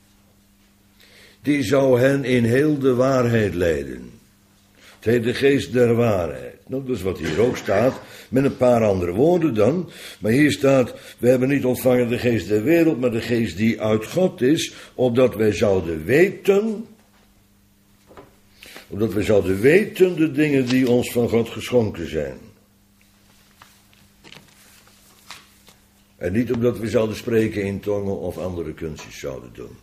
Die zou hen in heel de waarheid leiden. Het heet de geest der waarheid. Nou, dat is wat hier ook staat, met een paar andere woorden dan. Maar hier staat, we hebben niet ontvangen de geest der wereld, maar de geest die uit God is, opdat wij zouden weten de dingen die ons van God geschonken zijn. En niet omdat we zouden spreken in tongen of andere kunstjes zouden doen.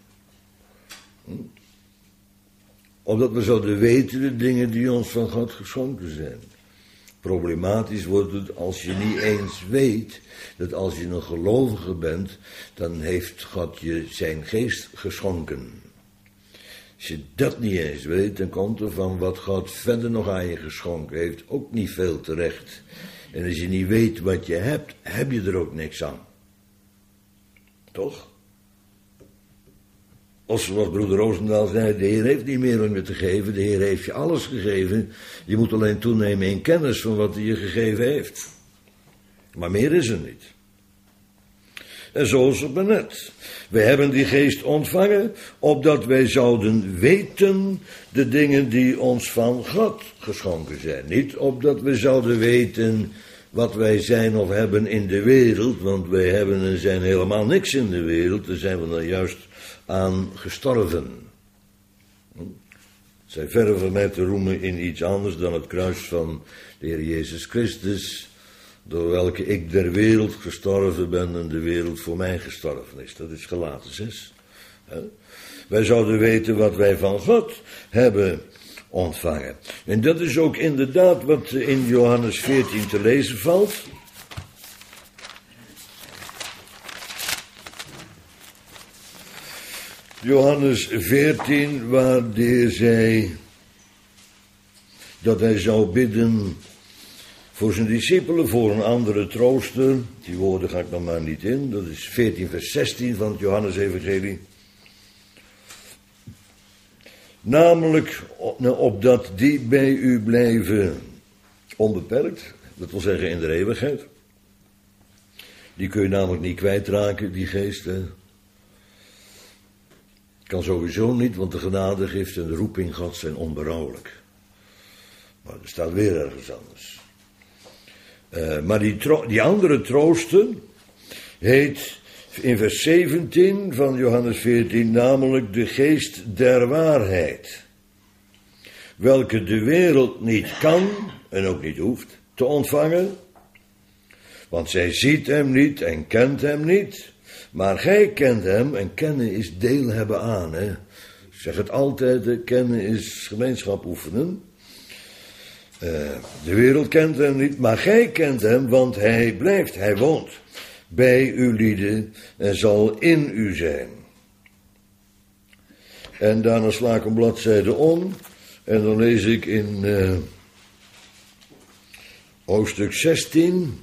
Omdat we zouden weten de dingen die ons van God geschonken zijn. Problematisch wordt het als je niet eens weet dat als je een gelovige bent, dan heeft God je zijn geest geschonken. Als je dat niet eens weet, dan komt er van wat God verder nog aan je geschonken heeft ook niet veel terecht. En als je niet weet wat je hebt, heb je er ook niks aan. Toch? Of zoals broeder Roosendaal zei, de Heer heeft niet meer om je te geven, de Heer heeft je alles gegeven. Je moet alleen toenemen in kennis van wat hij je gegeven heeft. Maar meer is er niet. En zo is het maar net. Wij hebben die geest ontvangen, opdat wij zouden weten de dingen die ons van God geschonken zijn. Niet opdat we zouden weten wat wij zijn of hebben in de wereld, want wij hebben en zijn helemaal niks in de wereld, daar zijn we dan juist aan gestorven. Zij verre van mij te roemen in iets anders dan het kruis van de Heer Jezus Christus, door welke ik der wereld gestorven ben en de wereld voor mij gestorven is. Dat is Galaten 6. Wij zouden weten wat wij van God hebben ontvangen. En dat is ook inderdaad wat in Johannes 14 te lezen valt. Johannes 14, waar de Heer zei dat hij zou bidden voor zijn discipelen, voor een andere trooster. Die woorden ga ik nog maar niet in. Dat is 14 vers 16 van het Johannes-evangelie. Namelijk opdat die bij u blijven onbeperkt. Dat wil zeggen in de eeuwigheid. Die kun je namelijk niet kwijtraken, die geesten. Kan sowieso niet, want de genadegift en de roeping Gods zijn onberouwelijk. Maar er staat weer ergens anders. Maar die andere troosten heet In vers 17 van Johannes 14, namelijk de geest der waarheid, welke de wereld niet kan en ook niet hoeft te ontvangen, want zij ziet hem niet en kent hem niet, maar gij kent hem, en kennen is deel hebben aan. Hè? Ik zeg het altijd, kennen is gemeenschap oefenen. De wereld kent hem niet, maar gij kent hem, want hij blijft, hij woont bij uw lieden en zal in u zijn. En daarna sla ik een bladzijde om en dan lees ik in hoofdstuk 16,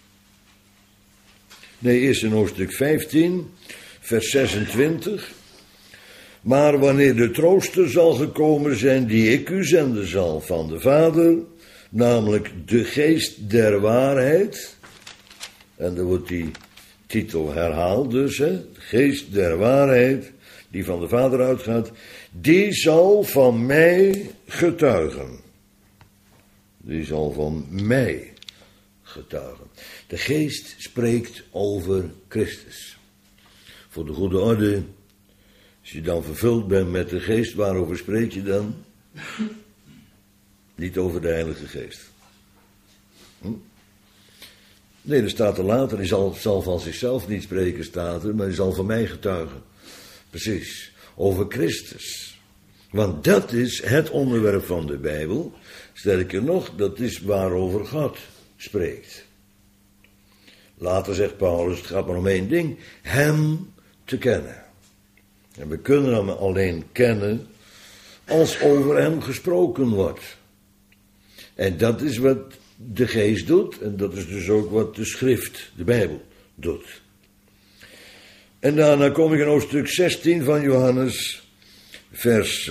nee, eerst in hoofdstuk 15, vers 26. Maar wanneer de trooster zal gekomen zijn die ik u zenden zal van de Vader, namelijk de geest der waarheid, en dan wordt die titel herhaald dus, hè, de geest der waarheid, die van de Vader uitgaat, die zal van mij getuigen. Die zal van mij getuigen. De geest spreekt over Christus. Voor de goede orde, als je dan vervuld bent met de geest, waarover spreek je dan? Niet over de Heilige Geest. Nee, er staat er later, hij zal van zichzelf niet spreken, staat er, maar hij zal van mij getuigen. Precies, over Christus. Want dat is het onderwerp van de Bijbel. Sterker nog, dat is waarover God spreekt. Later zegt Paulus, het gaat maar om één ding, hem te kennen. En we kunnen hem alleen kennen als over hem gesproken wordt. En dat is wat de geest doet, en dat is dus ook wat de schrift, de Bijbel, doet. En daarna kom ik in hoofdstuk 16 van Johannes, vers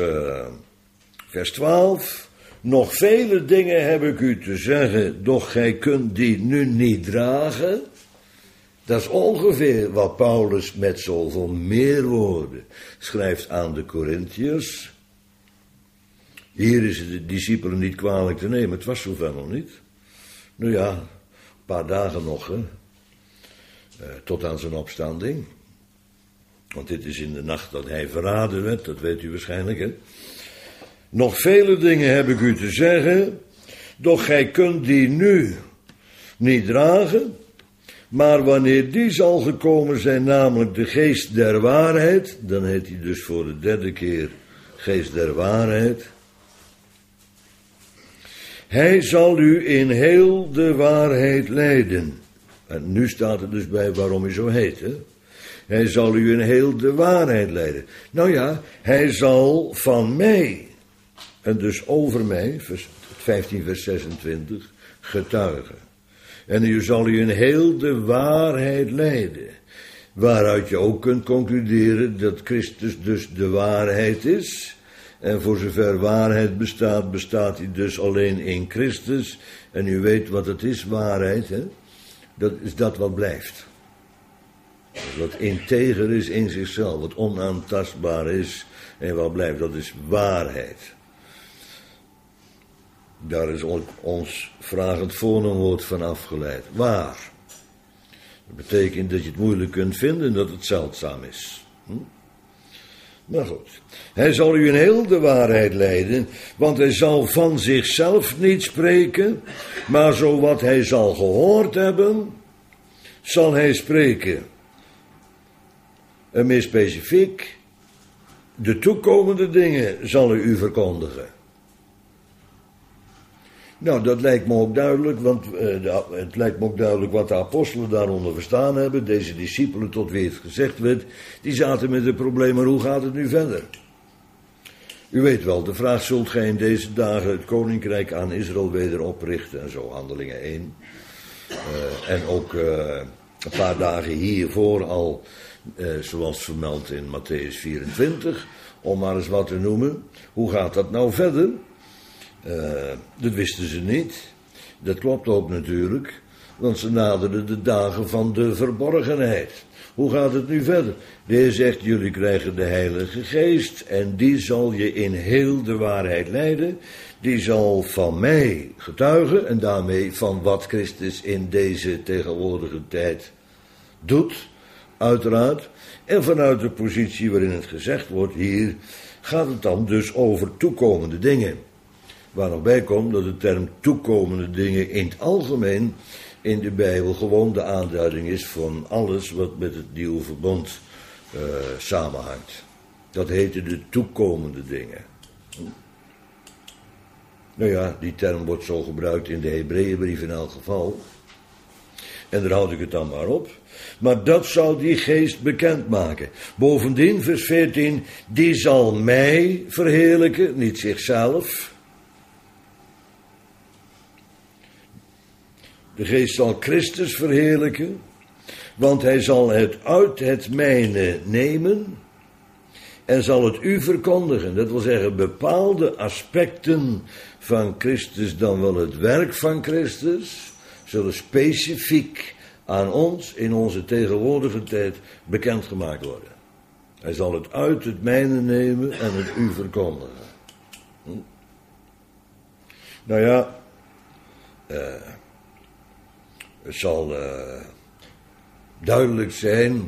12. Nog vele dingen heb ik u te zeggen, doch gij kunt die nu niet dragen. Dat is ongeveer wat Paulus met zoveel meer woorden schrijft aan de Korintiërs. Hier is het de discipelen niet kwalijk te nemen, het was zover nog niet. Nou ja, een paar dagen nog, hè. Tot aan zijn opstanding. Want dit is in de nacht dat hij verraden werd, dat weet u waarschijnlijk, hè. Nog vele dingen heb ik u te zeggen, doch gij kunt die nu niet dragen. Maar wanneer die zal gekomen zijn, namelijk de geest der waarheid, dan heet hij dus voor de derde keer geest der waarheid. Hij zal u in heel de waarheid leiden. En nu staat er dus bij waarom hij zo heet, hè. Hij zal u in heel de waarheid leiden. Nou ja, hij zal van mij, en dus over mij, 15 vers 26, getuigen. En u zal u in heel de waarheid leiden. Waaruit je ook kunt concluderen dat Christus dus de waarheid is. En voor zover waarheid bestaat, bestaat hij dus alleen in Christus. En u weet wat het is, waarheid, hè? Dat is dat wat blijft. Wat integer is in zichzelf, wat onaantastbaar is en wat blijft, dat is waarheid. Daar is ook ons vragend voornaamwoord van afgeleid. Waar. Dat betekent dat je het moeilijk kunt vinden en dat het zeldzaam is. Maar goed. Hij zal u in heel de waarheid leiden, want hij zal van zichzelf niet spreken, maar zo wat hij zal gehoord hebben, zal hij spreken. En meer specifiek, de toekomende dingen zal hij u verkondigen. Nou, dat lijkt me ook duidelijk, want het lijkt me ook duidelijk wat de apostelen daaronder verstaan hebben. Deze discipelen, tot wie het gezegd werd, die zaten met het probleem, maar hoe gaat het nu verder? U weet wel, de vraag, zult gij in deze dagen het koninkrijk aan Israël weder oprichten en zo, Handelingen 1. En ook een paar dagen hiervoor al, zoals vermeld in Matthäus 24, om maar eens wat te noemen. Hoe gaat dat nou verder? Dat wisten ze niet. Dat klopt ook natuurlijk, want ze naderden de dagen van de verborgenheid. Hoe gaat het nu verder? De Heer zegt, jullie krijgen de Heilige Geest en die zal je in heel de waarheid leiden. Die zal van mij getuigen en daarmee van wat Christus in deze tegenwoordige tijd doet, uiteraard. En vanuit de positie waarin het gezegd wordt hier, gaat het dan dus over toekomende dingen. Waar nog bij komt dat de term toekomende dingen in het algemeen in de Bijbel gewoon de aanduiding is van alles wat met het nieuwe verbond samenhangt. Dat heette de toekomende dingen. Nou ja, die term wordt zo gebruikt in de Hebreeënbrief in elk geval. En daar houd ik het dan maar op. Maar dat zal die geest bekendmaken. Bovendien, vers 14, die zal mij verheerlijken, niet zichzelf. De geest zal Christus verheerlijken, want hij zal het uit het mijne nemen en zal het u verkondigen. Dat wil zeggen, bepaalde aspecten van Christus, dan wel het werk van Christus, zullen specifiek aan ons in onze tegenwoordige tijd bekendgemaakt worden. Hij zal het uit het mijne nemen en het u verkondigen. Nou ja, het zal duidelijk zijn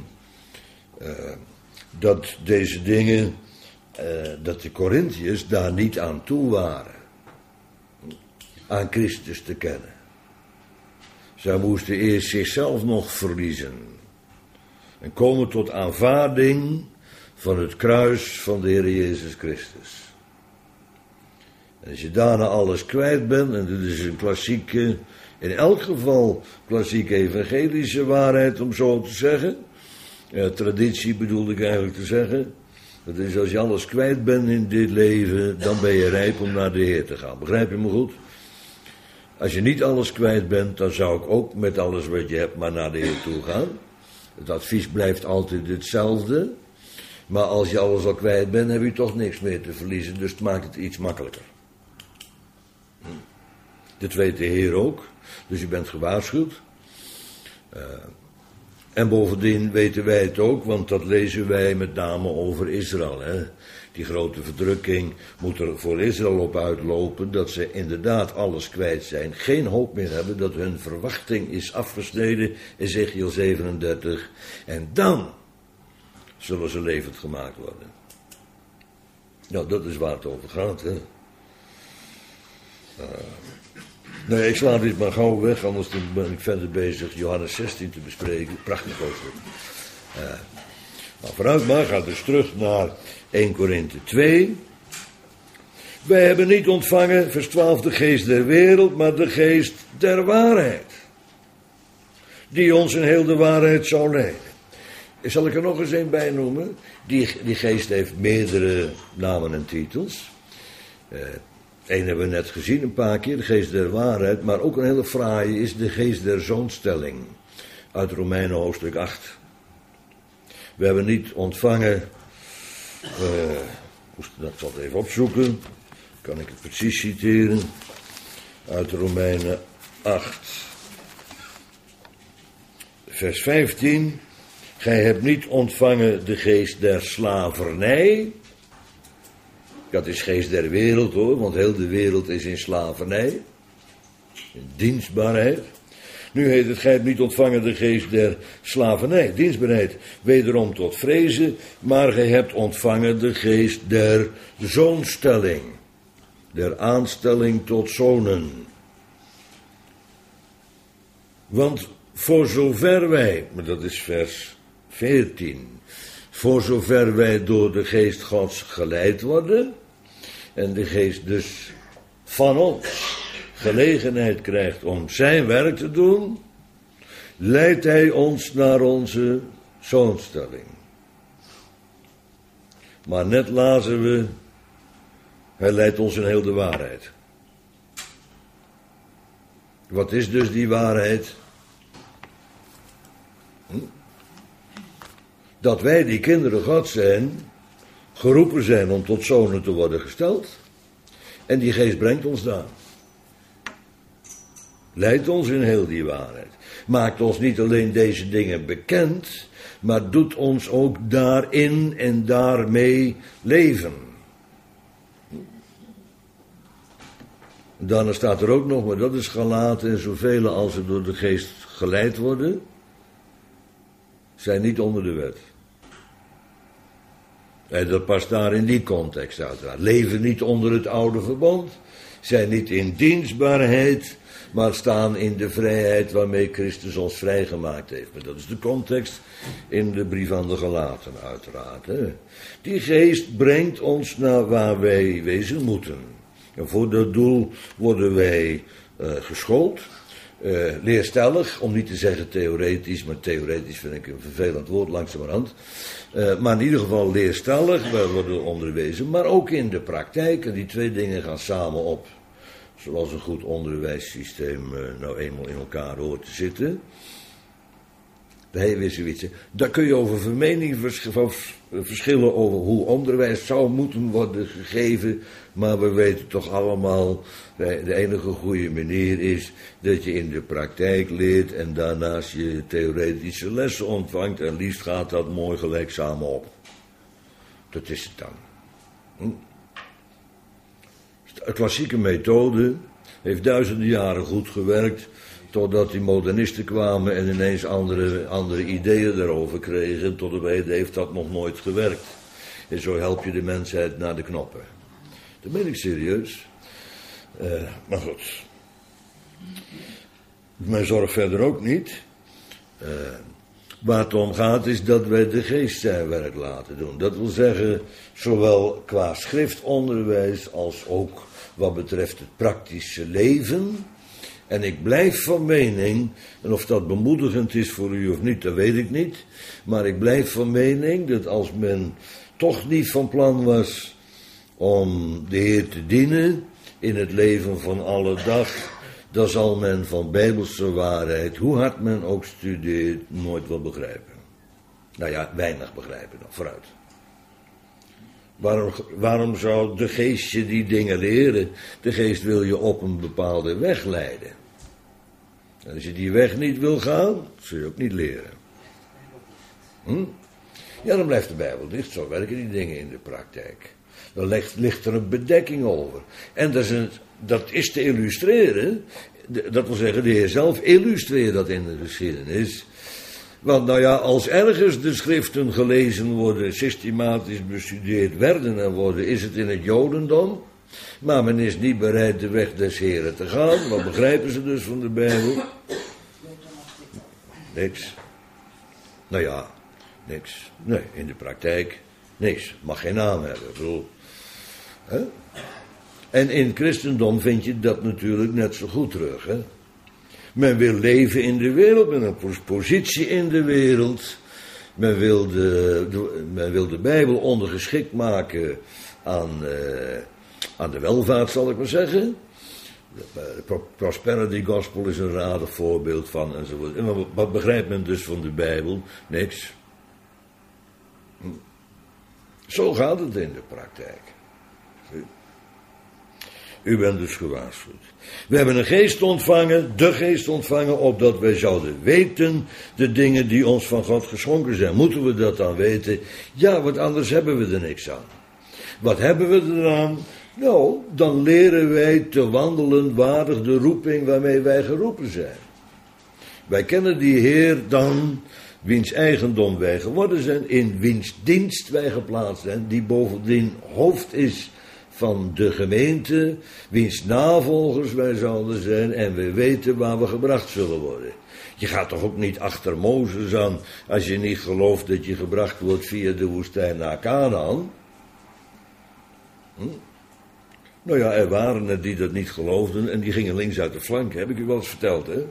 dat deze dingen, dat de Korintiërs daar niet aan toe waren. Aan Christus te kennen. Zij moesten eerst zichzelf nog verliezen. En komen tot aanvaarding van het kruis van de Heer Jezus Christus. En als je daarna alles kwijt bent, en dit is een klassieke, in elk geval klassieke evangelische waarheid om zo te zeggen. Traditie bedoelde ik eigenlijk te zeggen. Dat is als je alles kwijt bent in dit leven, dan ben je rijp om naar de Heer te gaan. Begrijp je me goed? Als je niet alles kwijt bent, dan zou ik ook met alles wat je hebt maar naar de Heer toe gaan. Het advies blijft altijd hetzelfde. Maar als je alles al kwijt bent, heb je toch niks meer te verliezen. Dus het maakt het iets makkelijker. Dit weet de Heer ook. Dus je bent gewaarschuwd. En bovendien weten wij het ook, want dat lezen wij met name over Israël. Hè. Die grote verdrukking moet er voor Israël op uitlopen dat ze inderdaad alles kwijt zijn. Geen hoop meer hebben, dat hun verwachting is afgesneden, Ezechiel 37. En dan zullen ze levend gemaakt worden. Nou, dat is waar het over gaat, hè. Nee, ik sla dit maar gauw weg, anders ben ik verder bezig Johannes 16 te bespreken. Prachtig hoofdstuk. Maar vooruit maar, ga dus terug naar 1 Korinthe 2. Wij hebben niet ontvangen, vers 12, de geest der wereld, maar de geest der waarheid. Die ons in heel de waarheid zou leiden. Zal ik er nog eens een bij noemen? Die geest heeft meerdere namen en titels. Eén hebben we net gezien een paar keer, de geest der waarheid, maar ook een hele fraaie is de geest der zoonstelling. Uit Romeinen hoofdstuk 8. We hebben niet ontvangen, ik zal het even opzoeken, kan ik het precies citeren, uit Romeinen 8. Vers 15, gij hebt niet ontvangen de geest der slavernij. Dat is geest der wereld hoor, want heel de wereld is in slavernij. In dienstbaarheid. Nu heet het, gij hebt niet ontvangen de geest der slavernij, dienstbaarheid, wederom tot vrezen, maar gij hebt ontvangen de geest der zoonstelling, der aanstelling tot zonen. Want voor zover wij, maar dat is vers 14, voor zover wij door de geest Gods geleid worden, en de geest dus van ons gelegenheid krijgt om zijn werk te doen, leidt hij ons naar onze zoonstelling. Maar net lazen we, hij leidt ons in heel de waarheid. Wat is dus die waarheid? Dat wij die kinderen Gods zijn, geroepen zijn om tot zonen te worden gesteld. En die geest brengt ons daar. Leidt ons in heel die waarheid. Maakt ons niet alleen deze dingen bekend, maar doet ons ook daarin en daarmee leven. Daarna staat er ook nog, maar dat is Galaten, en zoveel als er door de geest geleid worden, zijn niet onder de wet. En dat past daar in die context uiteraard. Leven niet onder het oude verbond, zijn niet in dienstbaarheid, maar staan in de vrijheid waarmee Christus ons vrijgemaakt heeft. Maar dat is de context in de brief aan de Galaten uiteraard. Hè. Die geest brengt ons naar waar wij wezen moeten. En voor dat doel worden wij geschoold. Leerstellig, om niet te zeggen theoretisch, maar theoretisch vind ik een vervelend woord langzamerhand. Maar in ieder geval leerstellig, wij worden onderwezen, maar ook in de praktijk. En die twee dingen gaan samen op. Zoals een goed onderwijssysteem nou eenmaal in elkaar hoort te zitten. Weer zoiets. Daar kun je over vermening verschillen over hoe onderwijs zou moeten worden gegeven. Maar we weten toch allemaal, de enige goede manier is dat je in de praktijk leert en daarnaast je theoretische lessen ontvangt. En liefst gaat dat mooi gelijk samen op. Dat is het dan. De klassieke methode heeft duizenden jaren goed gewerkt, totdat die modernisten kwamen en ineens andere ideeën daarover kregen. Tot op heden heeft dat nog nooit gewerkt. En zo help je de mensheid naar de knoppen. Dat meen ik serieus. Maar goed. Mijn zorg verder ook niet. Waar het om gaat is dat wij de geest zijn werk laten doen. Dat wil zeggen, zowel qua schriftonderwijs als ook wat betreft het praktische leven. En ik blijf van mening, en of dat bemoedigend is voor u of niet, dat weet ik niet. Maar ik blijf van mening dat als men toch niet van plan was om de Heer te dienen in het leven van alle dag, dan zal men van bijbelse waarheid, hoe hard men ook studeert, nooit wel begrijpen. Nou ja, weinig begrijpen nog, vooruit. Waarom zou de geest je die dingen leren? De geest wil je op een bepaalde weg leiden. En als je die weg niet wil gaan, zul je ook niet leren. Ja, dan blijft de Bijbel dicht. Zo werken die dingen in de praktijk. Dan ligt er een bedekking over. En dat is te illustreren. Dat wil zeggen, de Heer zelf illustreert dat in de geschiedenis. Want nou ja, als ergens de schriften gelezen worden, systematisch bestudeerd werden en worden, is het in het Jodendom. Maar men is niet bereid de weg des Heren te gaan. Wat begrijpen ze dus van de Bijbel? Niks. Nou ja, niks. Nee, in de praktijk niks. Mag geen naam hebben. Ik bedoel, hè? En in het christendom vind je dat natuurlijk net zo goed terug, hè? Men wil leven in de wereld, met een positie in de wereld. Men wil de Bijbel ondergeschikt maken aan de welvaart, zal ik maar zeggen. De prosperity gospel is een raar voorbeeld van enzovoort. En wat begrijpt men dus van de Bijbel? Niks. Zo gaat het in de praktijk. U bent dus gewaarschuwd. We hebben een geest ontvangen, de geest ontvangen, opdat wij zouden weten de dingen die ons van God geschonken zijn. Moeten we dat dan weten? Ja, want anders hebben we er niks aan. Wat hebben we eraan? Nou, dan leren wij te wandelen waardig de roeping waarmee wij geroepen zijn. Wij kennen die Heer dan, wiens eigendom wij geworden zijn, in wiens dienst wij geplaatst zijn, die bovendien hoofd is van de gemeente, wiens navolgers wij zouden zijn, en we weten waar we gebracht zullen worden. Je gaat toch ook niet achter Mozes aan als je niet gelooft dat je gebracht wordt via de woestijn naar Kanaan? Nou ja, er waren er die dat niet geloofden en die gingen links uit de flank, heb ik u wel eens verteld, hè?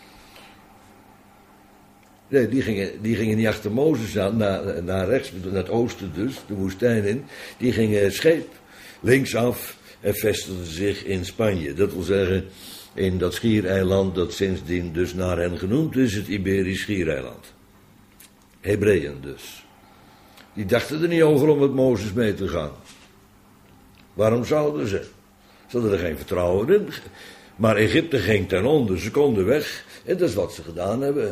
Nee, die gingen niet achter Mozes aan, naar rechts, naar het oosten dus, de woestijn in. Die gingen scheep linksaf en vestigden zich in Spanje. Dat wil zeggen, in dat schiereiland dat sindsdien dus naar hen genoemd is, het Iberisch schiereiland. Hebreeën dus. Die dachten er niet over om met Mozes mee te gaan. Waarom zouden ze? Ze hadden er geen vertrouwen in. Maar Egypte ging ten onder, ze konden weg. En dat is wat ze gedaan hebben.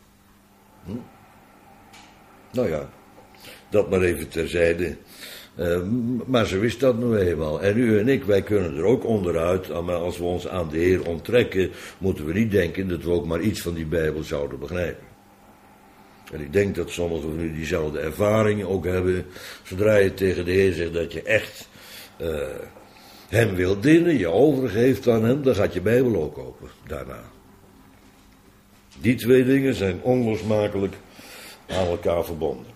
Nou ja, dat maar even terzijde. Maar ze wist dat nou eenmaal. En u en ik, wij kunnen er ook onderuit. Maar als we ons aan de Heer onttrekken, moeten we niet denken dat we ook maar iets van die Bijbel zouden begrijpen. En ik denk dat sommigen van u diezelfde ervaring ook hebben. Zodra je tegen de Heer zegt dat je echt hem wilt dienen, je overgeeft aan hem, dan gaat je Bijbel ook open daarna. Die twee dingen zijn onlosmakelijk aan elkaar verbonden.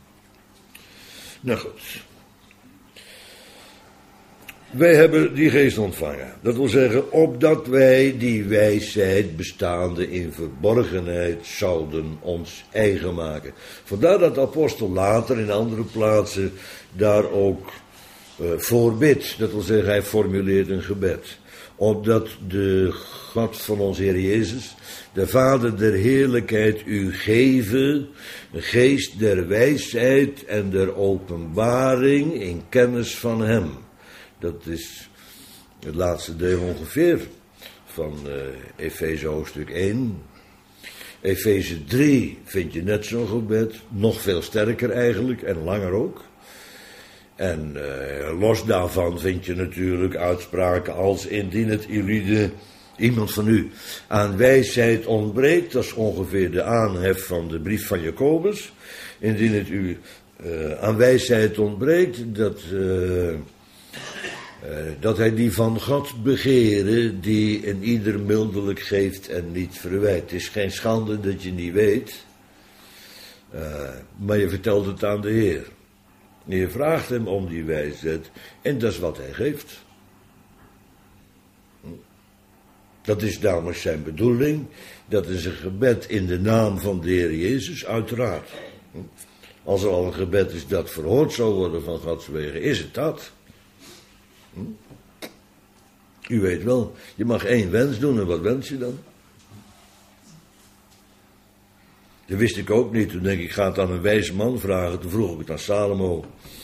Nou goed. Wij hebben die geest ontvangen. Dat wil zeggen, opdat wij die wijsheid bestaande in verborgenheid zouden ons eigen maken. Vandaar dat de apostel later in andere plaatsen daar ook voor bidt. Dat wil zeggen, hij formuleert een gebed. Opdat de God van onze Heer Jezus, de Vader der heerlijkheid, u geven, een geest der wijsheid en der openbaring in kennis van hem. Dat is het laatste deel ongeveer van Efeze hoofdstuk 1. Efeze 3 vind je net zo'n gebed, nog veel sterker eigenlijk en langer ook. En los daarvan vind je natuurlijk uitspraken als indien het iemand van u aan wijsheid ontbreekt, dat is ongeveer de aanhef van de brief van Jacobus. Indien het u aan wijsheid ontbreekt, dat hij die van God begeren, die een ieder mildelijk geeft en niet verwijt. Het is geen schande dat je niet weet, maar je vertelt het aan de Heer. En je vraagt hem om die wijsheid en dat is wat hij geeft. Dat is namens zijn bedoeling, dat is een gebed in de naam van de Heer Jezus, uiteraard. Als er al een gebed is dat verhoord zal worden van Gods wegen, is het dat. U weet wel, je mag één wens doen en wat wens je dan? Dat wist ik ook niet, toen denk ik, ga het aan een wijze man vragen, toen vroeg ik het aan Salomo.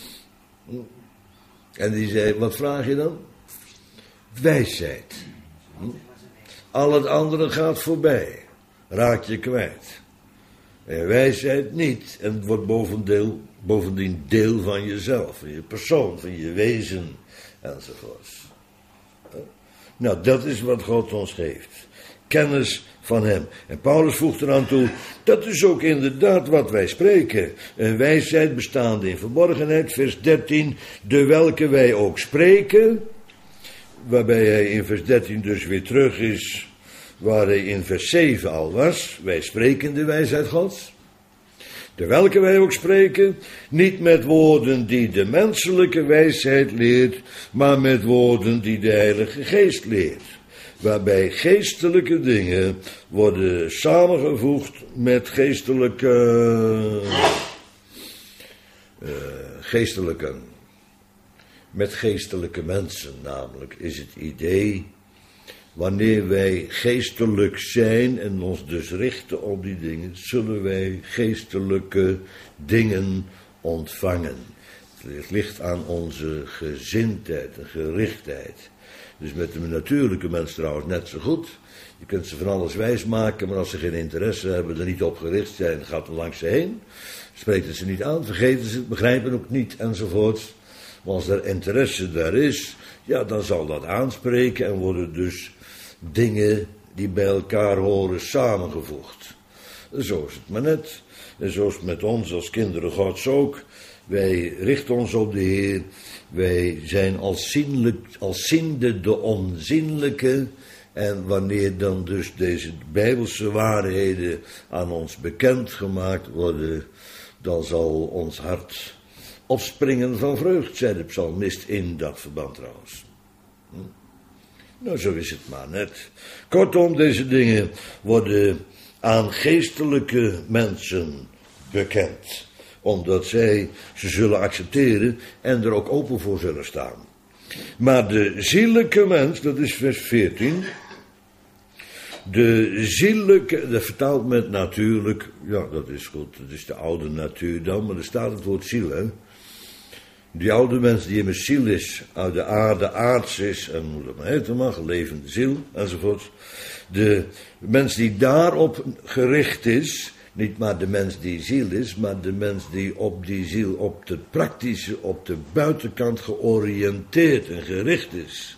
En die zei, wat vraag je dan? Wijsheid. Al het andere gaat voorbij, raak je kwijt. En wijsheid niet, en het wordt bovendien deel van jezelf, van je persoon, van je wezen, enzovoorts. Nou, dat is wat God ons geeft. Kennis van hem. En Paulus voegt eraan toe, dat is ook inderdaad wat wij spreken. Een wijsheid bestaande in verborgenheid, vers 13, de welke wij ook spreken, waarbij hij in vers 13 dus weer terug is, waar hij in vers 7 al was. Wij spreken de wijsheid Gods. De welke wij ook spreken, niet met woorden die de menselijke wijsheid leert, maar met woorden die de Heilige Geest leert. Waarbij geestelijke dingen worden samengevoegd met met geestelijke mensen, namelijk is het idee, wanneer wij geestelijk zijn en ons dus richten op die dingen, zullen wij geestelijke dingen ontvangen. Het ligt aan onze gezindheid en gerichtheid. Dus met de natuurlijke mens trouwens net zo goed. Je kunt ze van alles wijs maken, maar als ze geen interesse hebben, er niet op gericht zijn, gaat het langs ze heen. Spreekt het ze niet aan, vergeten ze het, begrijpen ook niet, enzovoorts. Maar als er interesse daar is, ja, dan zal dat aanspreken en worden dus dingen die bij elkaar horen samengevoegd. Zo is het maar net. En zo is het met ons als kinderen Gods ook. Wij richten ons op de Heer. Wij zijn als ziende de onzienlijke. En wanneer dan dus deze Bijbelse waarheden aan ons bekendgemaakt worden, dan zal ons hart opspringen van vreugd, zei de psalmist in dat verband trouwens. Nou, zo is het maar net. Kortom, deze dingen worden aan geestelijke mensen bekend, omdat zij ze zullen accepteren en er ook open voor zullen staan. Maar de ziellijke mens, dat is vers 14... De ziellijke, dat vertaalt met natuurlijk, ja dat is goed, dat is de oude natuur dan, maar er staat het woord ziel, hè. Die oude mens die immers ziel is, uit de aarde aards is, en hoe dat maar heten mag, levende ziel, enzovoort. De mens die daarop gericht is, niet maar de mens die ziel is, maar de mens die op die ziel, op de praktische, op de buitenkant georiënteerd en gericht is.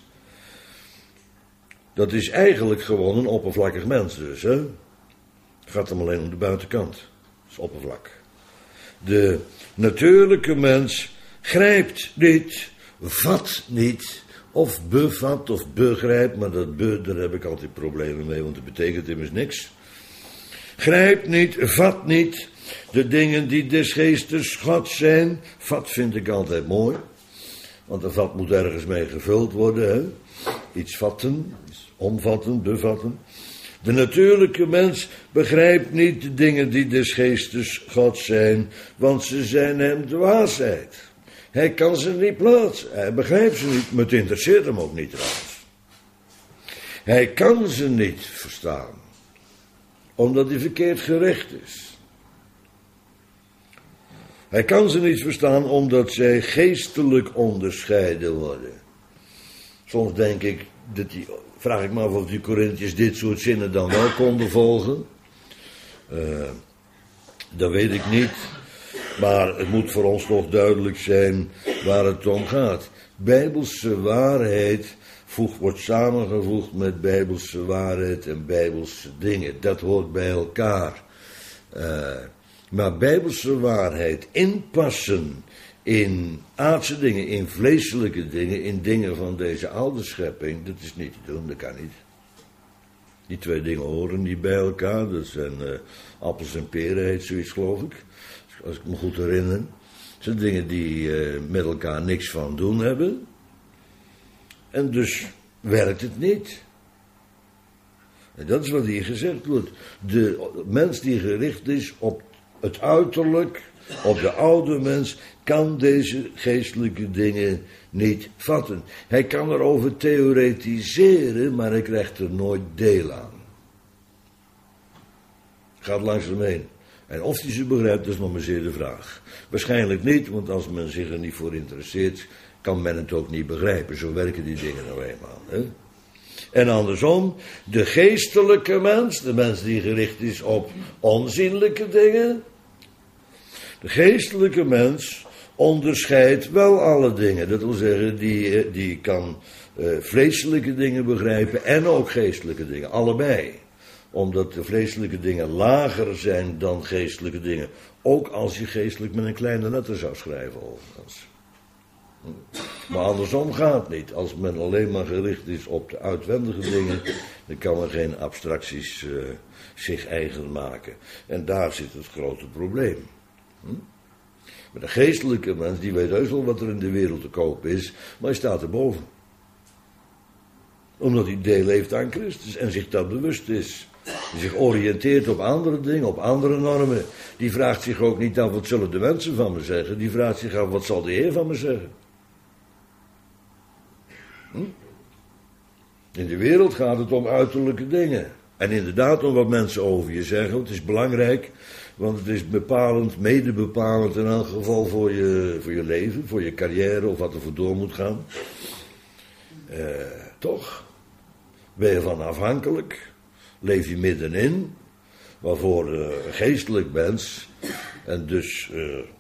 Dat is eigenlijk gewoon een oppervlakkig mens dus, hè. Het gaat hem alleen om de buitenkant. Dat is oppervlak. De natuurlijke mens grijpt niet, vat niet, of bevat of begrijpt, maar dat daar heb ik altijd problemen mee, want dat betekent immers niks. Grijpt niet, vat niet, de dingen die des geestes God zijn. Vat vind ik altijd mooi, want een vat moet ergens mee gevuld worden, hè? Iets vatten, iets omvatten, bevatten. De natuurlijke mens begrijpt niet de dingen die des geestes God zijn, want ze zijn hem dwaasheid. Hij kan ze niet plaatsen, hij begrijpt ze niet, maar het interesseert hem ook niet trouwens. Hij kan ze niet verstaan, omdat hij verkeerd gericht is. Hij kan ze niet verstaan omdat zij geestelijk onderscheiden worden. Soms denk ik, vraag ik me af of die Korinthiërs dit soort zinnen dan wel konden volgen. Dat weet ik niet. Maar het moet voor ons toch duidelijk zijn waar het om gaat. Bijbelse waarheid wordt samengevoegd met bijbelse waarheid en bijbelse dingen. Dat hoort bij elkaar. Maar bijbelse waarheid inpassen in aardse dingen, in vleeselijke dingen, in dingen van deze oude schepping, dat is niet te doen, dat kan niet. Die twee dingen horen niet bij elkaar, dat zijn appels en peren heet zoiets geloof ik, als ik me goed herinner. Dat zijn dingen die met elkaar niks van doen hebben. En dus werkt het niet. En dat is wat hier gezegd wordt. De mens die gericht is op het uiterlijk, op de oude mens, kan deze geestelijke dingen niet vatten. Hij kan erover theoretiseren, maar hij krijgt er nooit deel aan. Gaat langs hem heen. En of hij ze begrijpt, dat is nog maar zeer de vraag. Waarschijnlijk niet, want als men zich er niet voor interesseert, kan men het ook niet begrijpen. Zo werken die dingen nou eenmaal. Hè? En andersom, de geestelijke mens, de mens die gericht is op onzienlijke dingen, de geestelijke mens onderscheidt wel alle dingen. Dat wil zeggen, die kan vleeselijke dingen begrijpen en ook geestelijke dingen. Allebei. Omdat de vleeselijke dingen lager zijn dan geestelijke dingen. Ook als je geestelijk met een kleine letter zou schrijven overigens. Maar andersom gaat het niet. Als men alleen maar gericht is op de uitwendige dingen, dan kan men geen abstracties zich eigen maken. En daar zit het grote probleem. Maar de geestelijke mens, die weet heus wel wat er in de wereld te koop is, maar hij staat erboven. Omdat hij deel heeft aan Christus en zich dat bewust is. Die zich oriënteert op andere dingen, op andere normen. Die vraagt zich ook niet af, wat zullen de mensen van me zeggen? Die vraagt zich af, wat zal de Heer van me zeggen? In de wereld gaat het om uiterlijke dingen. En inderdaad om wat mensen over je zeggen. Het is belangrijk, want het is bepalend, mede bepalend in elk geval voor je leven, voor je carrière of wat er voor door moet gaan. Toch? Ben je van afhankelijk? Leef je middenin? Waarvoor een geestelijk mens en dus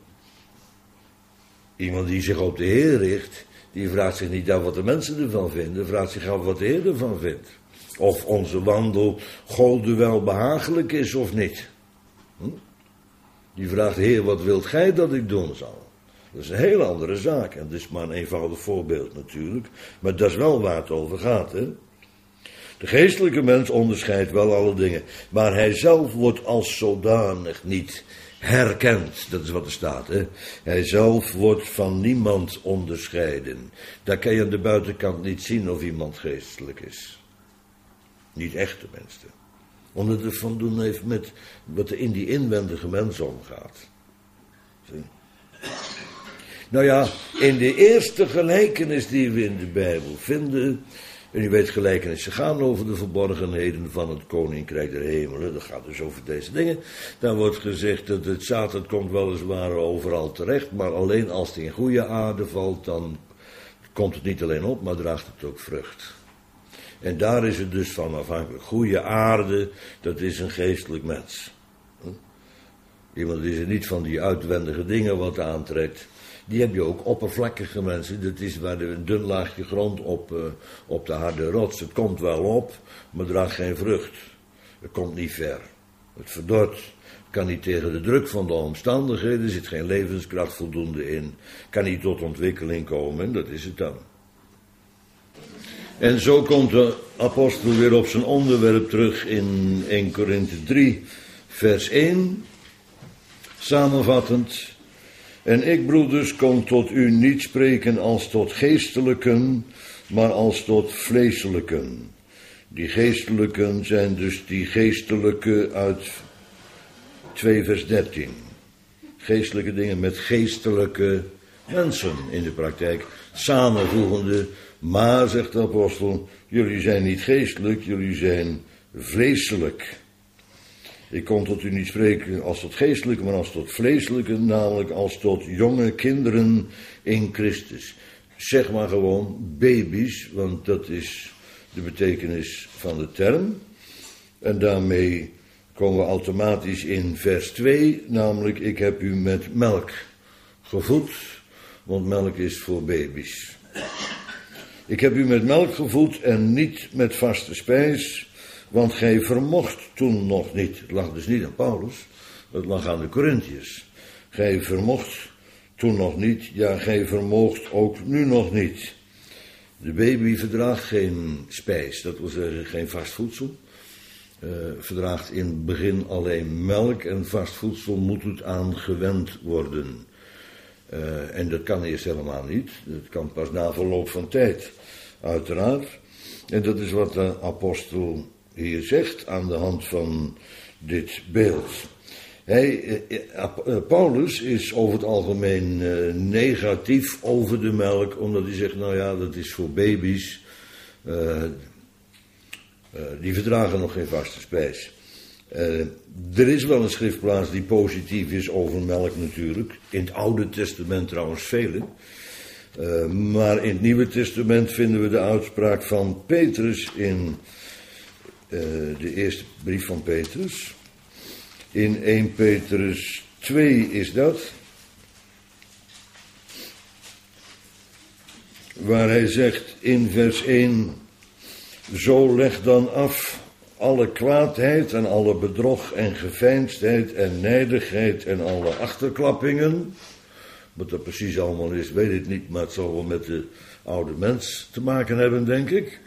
iemand die zich op de Heer richt, die vraagt zich niet af wat de mensen ervan vinden, vraagt zich af wat de Heer ervan vindt. Of onze wandel Gode wel behagelijk is of niet. Die vraagt, Heer, wat wilt gij dat ik doen zal? Dat is een hele andere zaak. En dat is maar een eenvoudig voorbeeld natuurlijk. Maar dat is wel waar het over gaat, hè. De geestelijke mens onderscheidt wel alle dingen. Maar hij zelf wordt als zodanig niet herkend. Dat is wat er staat, hè. Hij zelf wordt van niemand onderscheiden. Daar kan je aan de buitenkant niet zien of iemand geestelijk is. Niet echt tenminste. Omdat het van doen heeft met wat er in die inwendige mens omgaat. Zie? Nou ja, in de eerste gelijkenis die we in de Bijbel vinden, en u weet gelijkenissen gaan over de verborgenheden van het koninkrijk der hemelen, dat gaat dus over deze dingen. Dan wordt gezegd dat het zaad, het komt weliswaar overal terecht, maar alleen als het in goede aarde valt, dan komt het niet alleen op, maar draagt het ook vrucht. En daar is het dus van afhankelijk. Goede aarde, dat is een geestelijk mens. Iemand die zich niet van die uitwendige dingen wat aantrekt. Die heb je ook oppervlakkige mensen. Dat is waar een dun laagje grond op de harde rots. Het komt wel op, maar draagt geen vrucht. Het komt niet ver. Het verdort. kan niet tegen de druk van de omstandigheden, er zit geen levenskracht voldoende in, kan niet tot ontwikkeling komen, dat is het dan. En zo komt de apostel weer op zijn onderwerp terug in 1 Korinthe 3, vers 1, samenvattend. En ik, broeders, kon tot u niet spreken als tot geestelijken, maar als tot vleeselijken. Die geestelijken zijn dus die geestelijke uit 2 vers 13. Geestelijke dingen met geestelijke mensen in de praktijk, samenvoegende. Maar, zegt de apostel, jullie zijn niet geestelijk, jullie zijn vleeselijk. Ik kon tot u niet spreken als tot geestelijke, maar als tot vleeselijke, namelijk als tot jonge kinderen in Christus. Zeg maar gewoon baby's, want dat is de betekenis van de term. En daarmee komen we automatisch in vers 2, namelijk ik heb u met melk gevoed, want melk is voor baby's. Ik heb u met melk gevoed en niet met vaste spijs, want gij vermocht toen nog niet. Het lag dus niet aan Paulus, het lag aan de Korintiërs. Gij vermocht toen nog niet, ja, gij vermoogt ook nu nog niet. De baby verdraagt geen spijs, dat wil zeggen geen vast voedsel. Verdraagt in het begin alleen melk en vast voedsel moet het aan gewend worden. En dat kan eerst helemaal niet, dat kan pas na verloop van tijd, uiteraard. En dat is wat de apostel hier zegt aan de hand van dit beeld. Paulus is over het algemeen negatief over de melk, omdat hij zegt, nou ja, dat is voor baby's, die verdragen nog geen vaste spijs. Er is wel een schriftplaats die positief is over melk natuurlijk, in het Oude Testament trouwens vele, maar in het Nieuwe Testament vinden we de uitspraak van Petrus in de eerste brief van Petrus. In 1 Petrus 2 is dat, waar hij zegt in vers 1, zo leg dan af alle kwaadheid en alle bedrog en geveinsdheid en nijdigheid en alle achterklappingen. Wat dat precies allemaal is, weet ik niet, maar het zal wel met de oude mens te maken hebben, denk ik.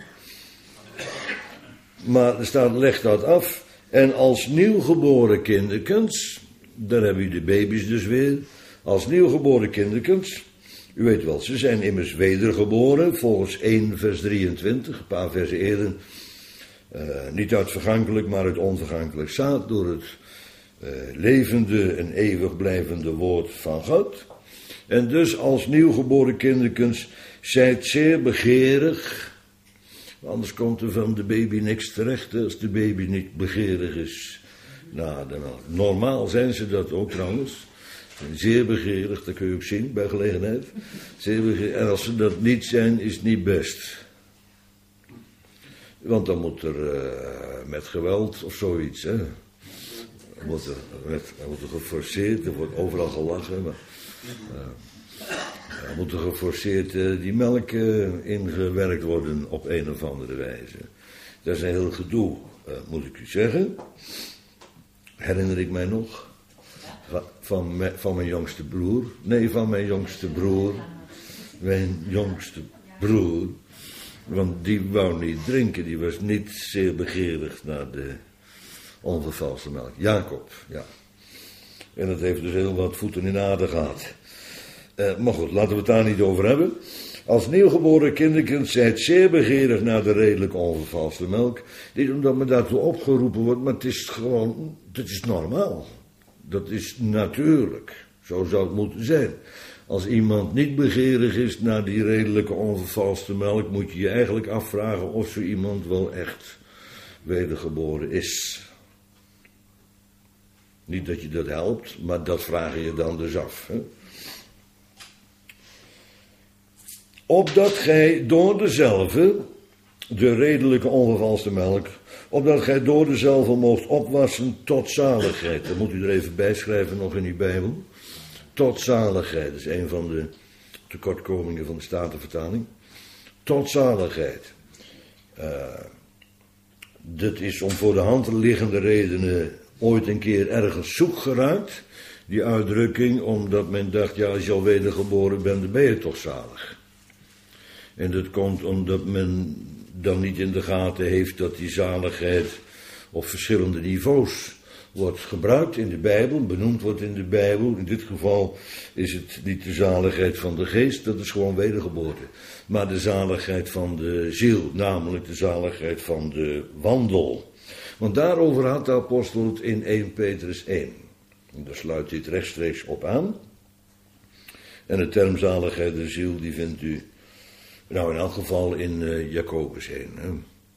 Maar er staat, leg dat af. En als nieuwgeboren kinderkens, daar hebben we de baby's dus weer, als nieuwgeboren kinderkens, u weet wel, ze zijn immers wedergeboren, volgens 1 vers 23, een paar versen eerder, niet uit vergankelijk, maar uit onvergankelijk zaad, door het levende en eeuwig blijvende woord van God. En dus als nieuwgeboren kinderkens, zijt zeer begeerig. Anders komt er van de baby niks terecht, als de baby niet begeerig is. Nou, normaal zijn ze dat ook trouwens. Zeer begeerig, dat kun je ook zien bij gelegenheid. Zeer begeerig. En als ze dat niet zijn, is het niet best. Want dan moet er met geweld of zoiets, hè. Dan wordt er geforceerd, er wordt overal gelachen, maar... Er moet er geforceerd die melk ingewerkt worden op een of andere wijze. Dat is een heel gedoe, moet ik u zeggen. Herinner ik mij nog. Van mijn jongste broer. Nee, van mijn jongste broer. Mijn jongste broer. Want die wou niet drinken. Die was niet zeer begeerig naar de onvervalste melk. Jacob, ja. En dat heeft dus heel wat voeten in aarde gehad. Maar goed, laten we het daar niet over hebben. Als nieuwgeboren kinderkind zijt zeer begeerig naar de redelijk onvervalste melk. Niet omdat men daartoe opgeroepen wordt, maar het is gewoon, dat is normaal. Dat is natuurlijk. Zo zou het moeten zijn. Als iemand niet begeerig is naar die redelijke onvervalste melk, moet je je eigenlijk afvragen of zo iemand wel echt wedergeboren is. Niet dat je dat helpt, maar dat vraag je dan dus af, hè? Opdat gij door dezelfde, de redelijke onvervalste melk, opdat gij door dezelfde moogt opwassen tot zaligheid. Dat moet u er even bij schrijven nog in uw Bijbel. Tot zaligheid, dat is een van de tekortkomingen van de Statenvertaling. Tot zaligheid. Dat is om voor de hand liggende redenen ooit een keer ergens zoek geraakt, die uitdrukking, omdat men dacht, ja, als je al wedergeboren bent, dan ben je toch zalig. En dat komt omdat men dan niet in de gaten heeft dat die zaligheid op verschillende niveaus wordt gebruikt in de Bijbel, benoemd wordt in de Bijbel. In dit geval is het niet de zaligheid van de geest, dat is gewoon wedergeboorte. Maar de zaligheid van de ziel, namelijk de zaligheid van de wandel. Want daarover had de apostel het in 1 Petrus 1. En daar sluit dit rechtstreeks op aan. En de term zaligheid der ziel, die vindt u nou in elk geval in Jacobus 1. Hè?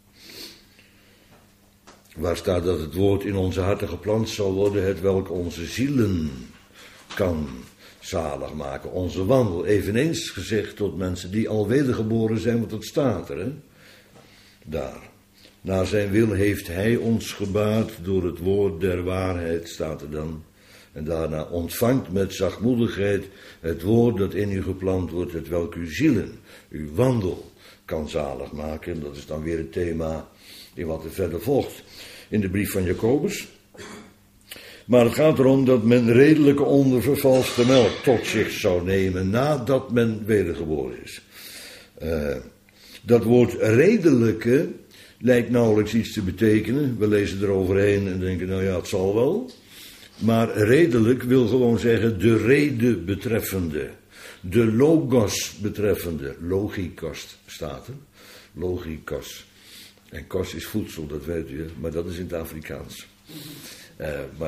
Waar staat dat het woord in onze harten geplant zal worden, het welk onze zielen kan zalig maken. Onze wandel, eveneens gezegd tot mensen die al wedergeboren zijn, want dat staat er, hè? Daar. Naar zijn wil heeft hij ons gebaard door het woord der waarheid, staat er dan. En daarna ontvangt met zachtmoedigheid het woord dat in u geplant wordt, het welk uw zielen, uw wandel kan zalig maken. En dat is dan weer het thema in wat er verder volgt in de brief van Jacobus. Maar het gaat erom dat men redelijke onvervalste melk tot zich zou nemen nadat men wedergeboren is. Dat woord redelijke lijkt nauwelijks iets te betekenen. We lezen eroverheen en denken, nou ja, het zal wel. Maar redelijk wil gewoon zeggen de rede betreffende. De logos betreffende. Logikos staat er. Logikos. En kos is voedsel, dat weet u, maar dat is in het Afrikaans. Maar...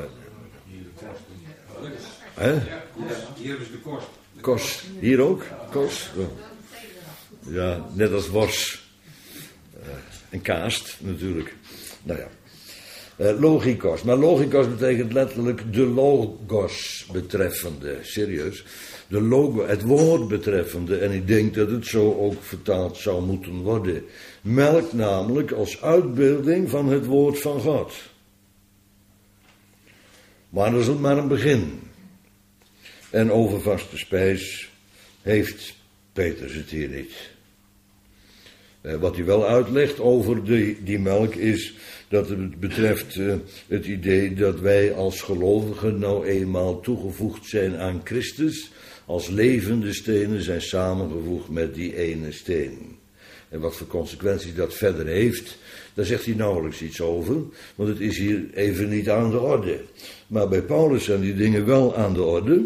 Hier is de kost. Kos, hier ook? Kos? Ja, net als wors. En kaast natuurlijk. Nou ja. Logikos. Maar logikos betekent letterlijk de logos betreffende. Serieus. De logo, het woord betreffende. En ik denk dat het zo ook vertaald zou moeten worden. Melk namelijk als uitbeelding van het woord van God. Maar dat is maar een begin. En over vaste spijs heeft Petrus het hier niet. Wat hij wel uitlegt over die melk is dat het betreft het idee dat wij als gelovigen nou eenmaal toegevoegd zijn aan Christus. Als levende stenen zijn samengevoegd met die ene steen. En wat voor consequenties dat verder heeft, daar zegt hij nauwelijks iets over. Want het is hier even niet aan de orde. Maar bij Paulus zijn die dingen wel aan de orde.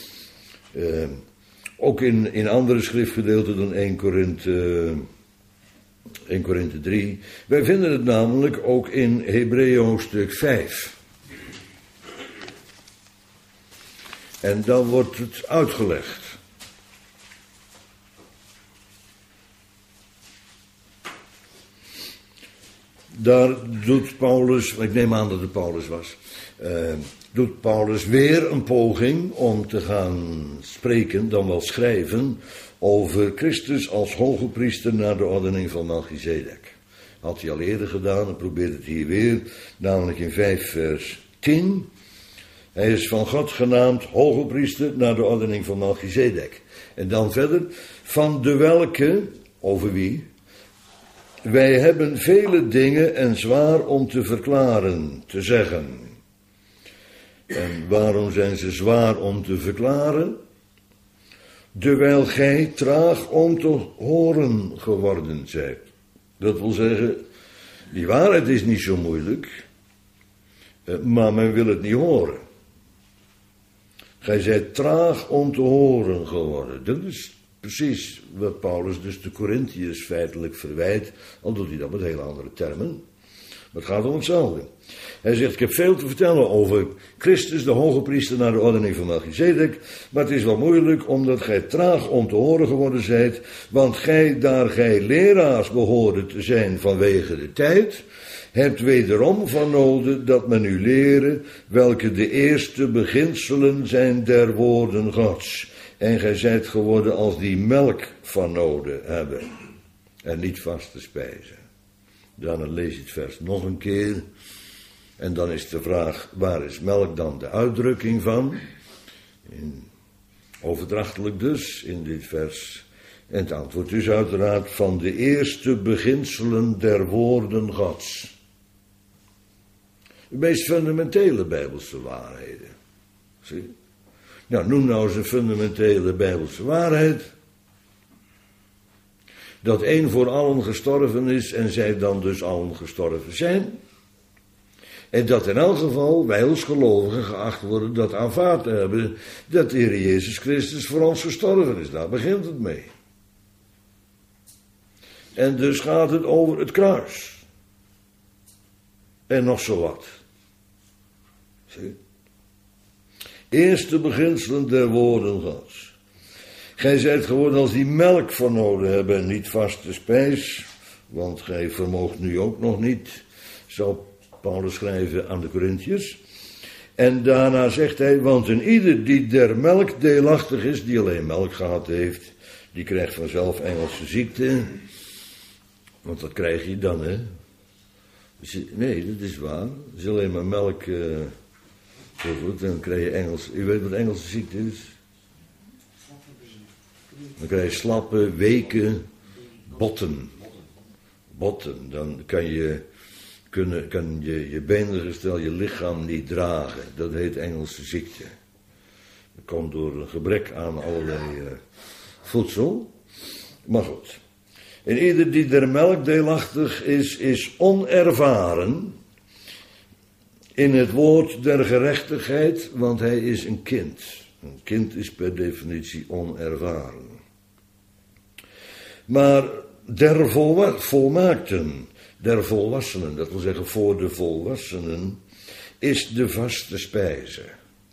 Ook in andere schriftgedeelten dan 1 Korinthe 3. Wij vinden het namelijk ook in Hebreeën hoofdstuk 5. En dan wordt het uitgelegd. Daar doet Paulus, ik neem aan dat het Paulus was, doet Paulus weer een poging om te gaan spreken, dan wel schrijven, over Christus als hoge priester naar de ordening van Melchizedek. Had hij al eerder gedaan en probeert het hier weer, namelijk in 5 vers 10. Hij is van God genaamd hoge priester naar de ordening van Melchizedek. En dan verder, van de welke, over wie? Wij hebben vele dingen en zwaar om te verklaren, te zeggen. En waarom zijn ze zwaar om te verklaren? Dewijl gij traag om te horen geworden zijt. Dat wil zeggen, die waarheid is niet zo moeilijk, maar men wil het niet horen. Gij zijt traag om te horen geworden. Dat is precies wat Paulus dus de Corinthiërs feitelijk verwijt, al doet hij dat met hele andere termen. Maar het gaat om hetzelfde. Hij zegt, ik heb veel te vertellen over Christus, de hoge priester naar de ordening van Melchizedek, maar het is wel moeilijk, omdat gij traag om te horen geworden zijt, want gij, daar gij leraars behoorde te zijn vanwege de tijd, hebt wederom van noden dat men u leren, welke de eerste beginselen zijn der woorden Gods. En gij zijt geworden als die melk van noden hebben, en niet vaste spijzen. Daarna lees je het vers nog een keer. En dan is de vraag, waar is melk dan de uitdrukking van? Overdrachtelijk dus, in dit vers. En het antwoord is uiteraard van de eerste beginselen der woorden Gods. De meest fundamentele Bijbelse waarheden. Zie? Nou, noem nou eens een fundamentele Bijbelse waarheid. Dat één voor allen gestorven is en zij dan dus allen gestorven zijn. En dat in elk geval wij als gelovigen geacht worden dat aanvaard te hebben dat de Heer Jezus Christus voor ons gestorven is. Daar begint het mee. En dus gaat het over het kruis. En nog zo wat. Zie? Eerste beginselen der woorden Gods. Gij zijt geworden als die melk voor nodig hebben en niet vaste spijs. Want gij vermoogt nu ook nog niet, zal Paulus schrijven aan de Korinthiërs. En daarna zegt hij, want een ieder die der melk deelachtig is, die alleen melk gehad heeft, die krijgt vanzelf Engelse ziekte. Want dat krijg je dan, hè. Nee, dat is waar. Als je alleen maar melk, dan krijg je Engels. U weet wat Engelse ziekte is? Dan krijg je slappe, weken, botten. Dan kan je benengestel, je lichaam niet dragen. Dat heet Engelse ziekte. Dat komt door een gebrek aan allerlei voedsel. Maar goed. En ieder die der melk deelachtig is onervaren in het woord der gerechtigheid, want hij is een kind. Een kind is per definitie onervaren. Maar der volmaakten, der volwassenen, dat wil zeggen voor de volwassenen, is de vaste spijze.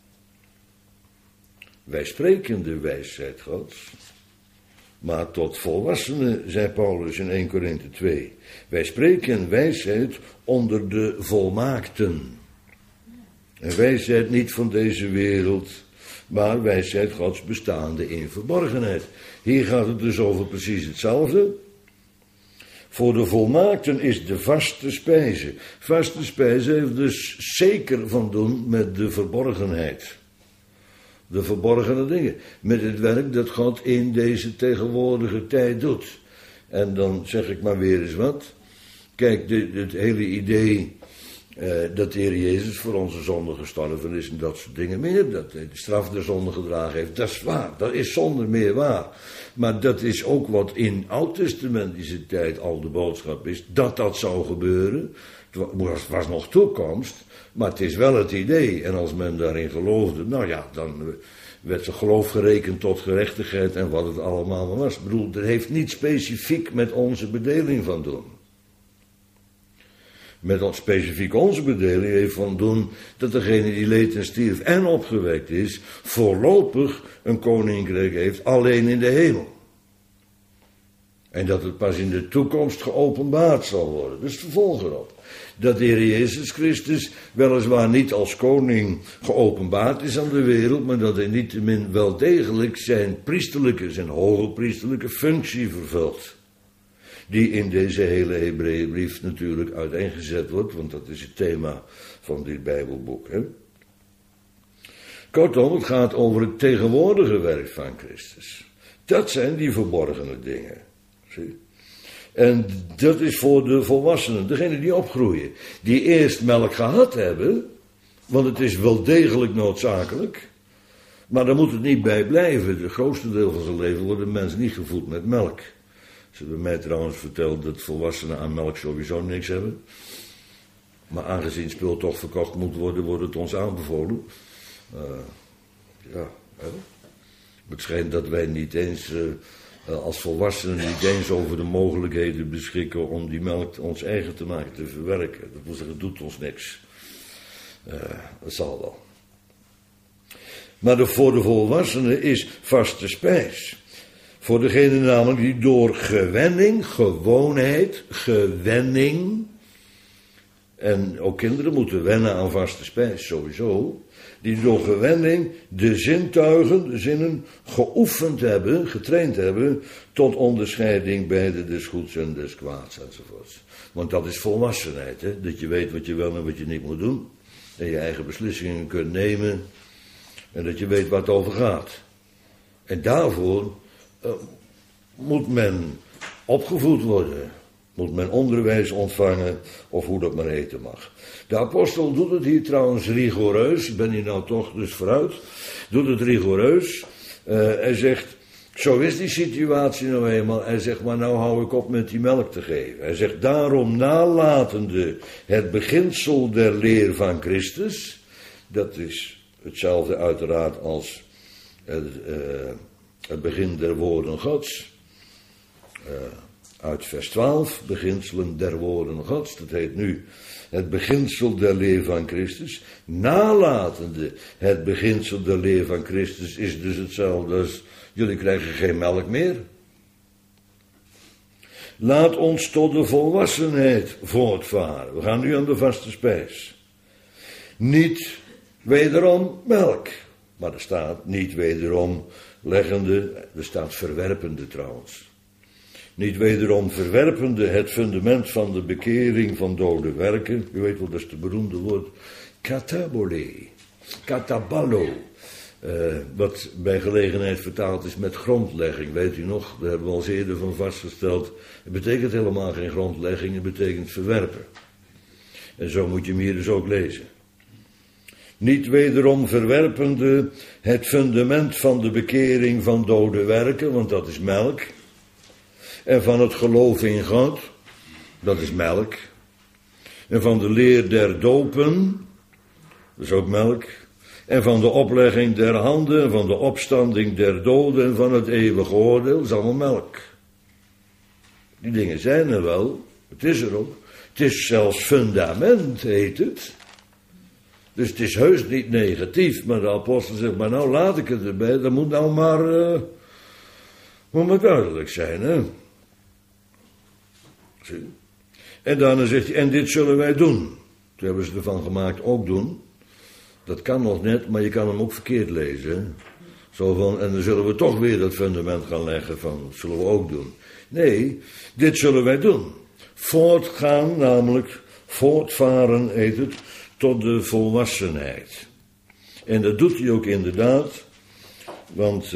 Wij spreken de wijsheid Gods, maar tot volwassenen, zei Paulus in 1 Korinthe 2. Wij spreken wijsheid onder de volmaakten. En wijsheid niet van deze wereld, maar wijsheid Gods bestaande in verborgenheid. Hier gaat het dus over precies hetzelfde. Voor de volmaakten is de vaste spijze. Vaste spijze heeft dus zeker van doen met de verborgenheid. De verborgene dingen. Met het werk dat God in deze tegenwoordige tijd doet. En dan zeg ik maar weer eens wat. Kijk, het hele idee dat de Heer Jezus voor onze zonde gestorven is en dat soort dingen meer. Dat hij de straf der zonde gedragen heeft. Dat is waar. Dat is zonder meer waar. Maar dat is ook wat in oud-testamentische tijd al de boodschap is. Dat zou gebeuren. Het was nog toekomst. Maar het is wel het idee. En als men daarin geloofde, nou ja, dan werd zijn geloof gerekend tot gerechtigheid en wat het allemaal maar was. Ik bedoel, dat heeft niet specifiek met onze bedeling van doen. Met specifiek onze bedeling heeft van doen dat degene die leed en stierf en opgewekt is, voorlopig een koninkrijk heeft alleen in de hemel. En dat het pas in de toekomst geopenbaard zal worden. Dus vervolg erop. Dat de Heer Jezus Christus weliswaar niet als koning geopenbaard is aan de wereld, maar dat hij niettemin wel degelijk zijn hoge priesterlijke functie vervult. Die in deze hele Hebreeënbrief natuurlijk uiteengezet wordt, want dat is het thema van dit Bijbelboek. Hè? Kortom, het gaat over het tegenwoordige werk van Christus. Dat zijn die verborgene dingen. Zie? En dat is voor de volwassenen, degenen die opgroeien, die eerst melk gehad hebben, want het is wel degelijk noodzakelijk, maar daar moet het niet bij blijven. Het grootste deel van zijn leven wordt de mens niet gevoed met melk. Ze hebben mij trouwens verteld dat volwassenen aan melk sowieso niks hebben. Maar aangezien het spul toch verkocht moet worden, wordt het ons aanbevolen. Het schijnt dat wij niet eens als volwassenen niet eens over de mogelijkheden beschikken om die melk ons eigen te maken, te verwerken. Dat wil zeggen, het doet ons niks. Dat zal wel. Maar voor de volwassenen is vaste spijs. Voor degene namelijk die door gewenning, en ook kinderen moeten wennen aan vaste spijs sowieso, die door gewenning de zintuigen, de zinnen, getraind hebben, tot onderscheiding beide des goeds en des kwaads enzovoorts. Want dat is volwassenheid, hè? Dat je weet wat je wel en wat je niet moet doen, en je eigen beslissingen kunt nemen, en dat je weet waar het over gaat. En daarvoor moet men opgevoed worden. Moet men onderwijs ontvangen, of hoe dat maar heten mag. De apostel doet het hier trouwens rigoureus. Ik ben hier nou toch dus vooruit. Doet het rigoureus. Hij zegt, zo is die situatie nou eenmaal. Hij zegt, maar nou hou ik op met die melk te geven. Hij zegt, daarom nalatende het beginsel der leer van Christus. Dat is hetzelfde uiteraard als het begin der woorden Gods. Uit vers 12, beginselen der woorden Gods. Dat heet nu het beginsel der leer van Christus. Nalatende het beginsel der leer van Christus is dus hetzelfde als jullie krijgen geen melk meer. Laat ons tot de volwassenheid voortvaren. We gaan nu aan de vaste spijs. Niet wederom melk. Maar er staat niet wederom leggende, er staat verwerpende trouwens. Niet wederom verwerpende het fundament van de bekering van dode werken. U weet wel, dat is het beroemde woord katabole, kataballo. Wat bij gelegenheid vertaald is met grondlegging. Weet u nog, daar hebben we al eerder van vastgesteld. Het betekent helemaal geen grondlegging, het betekent verwerpen. En zo moet je hem hier dus ook lezen. Niet wederom verwerpende het fundament van de bekering van dode werken, want dat is melk. En van het geloof in God, dat is melk. En van de leer der dopen, dat is ook melk. En van de oplegging der handen, van de opstanding der doden en van het eeuwige oordeel, dat is allemaal melk. Die dingen zijn er wel, het is er ook. Het is zelfs fundament, heet het. Dus het is heus niet negatief, maar de apostel zegt, maar nou laat ik het erbij, dat moet nou maar duidelijk zijn, hè. Zie. En daarna zegt hij, en dit zullen wij doen. Toen hebben ze ervan gemaakt, ook doen. Dat kan nog net, maar je kan hem ook verkeerd lezen. Hè? Zo van, en dan zullen we toch weer dat fundament gaan leggen van, dat zullen we ook doen. Nee, dit zullen wij doen. Voortgaan, namelijk voortvaren, heet het, tot de volwassenheid. En dat doet hij ook inderdaad, want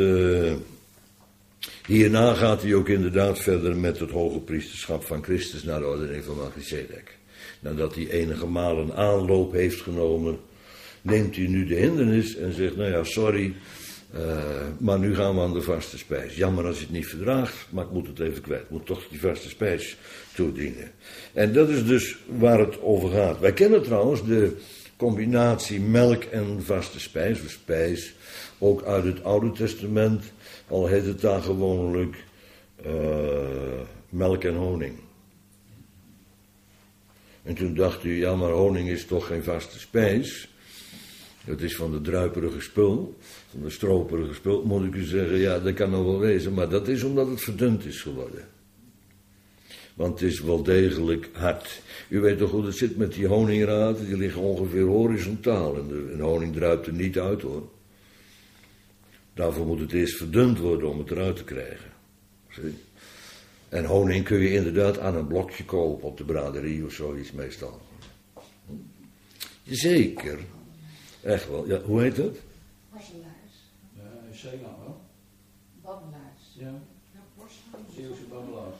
hierna gaat hij ook inderdaad verder met het hoge priesterschap van Christus naar de ordening van Melchizedek. Nadat hij enige malen aanloop heeft genomen, neemt hij nu de hindernis en zegt, nou ja, sorry, maar nu gaan we aan de vaste spijs. Jammer als je het niet verdraagt, maar ik moet het even kwijt. Ik moet toch die vaste spijs toedienen. En dat is dus waar het over gaat. Wij kennen trouwens de combinatie melk en vaste spijs, of spijs, ook uit het Oude Testament, al heet het daar gewoonlijk melk en honing. En toen dacht u, ja, maar honing is toch geen vaste spijs. Het is van de druiperige spul, van de stroperige spul, moet ik u zeggen, ja, dat kan nog wel wezen, maar dat is omdat het verdund is geworden. Want het is wel degelijk hard. U weet toch hoe het zit met die honingraten, die liggen ongeveer horizontaal en de honing druipt er niet uit, hoor. Daarvoor moet het eerst verdund worden om het eruit te krijgen. Zie? En honing kun je inderdaad aan een blokje kopen op de braderie of zoiets meestal. Zeker. Echt wel. Ja, hoe heet dat? Babbelaars. Ja, in Zeeland wel. Babbelaars. Ja. Zeeuwse babbelaars.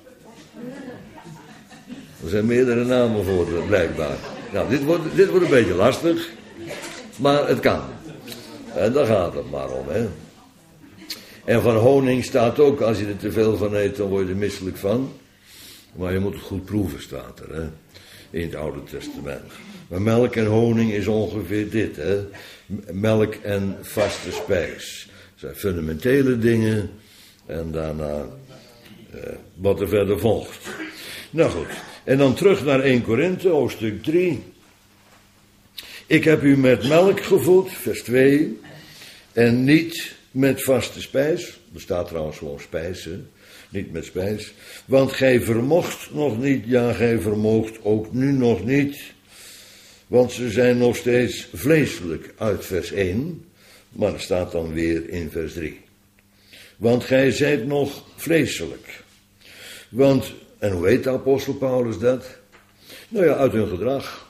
Er zijn meerdere namen voor, blijkbaar. Nou, dit wordt een beetje lastig. Maar het kan. En daar gaat het maar om, hè. En van honing staat ook, als je er te veel van eet, dan word je er misselijk van. Maar je moet het goed proeven, staat er, hè. In het Oude Testament. Maar melk en honing is ongeveer dit, hè. Melk en vaste spijs. Dat zijn fundamentele dingen. En daarna wat er verder volgt. Nou goed. En dan terug naar 1 Korinthe, hoofdstuk 3. Ik heb u met melk gevoed, vers 2. En niet met vaste spijs. Er staat trouwens gewoon spijs, hè. Niet met spijs. Want gij vermocht nog niet, ja, gij vermoogt ook nu nog niet. Want ze zijn nog steeds vleeselijk uit vers 1. Maar er staat dan weer in vers 3. Want gij zijt nog vleeselijk. Want, en hoe weet de apostel Paulus dat? Nou ja, uit hun gedrag.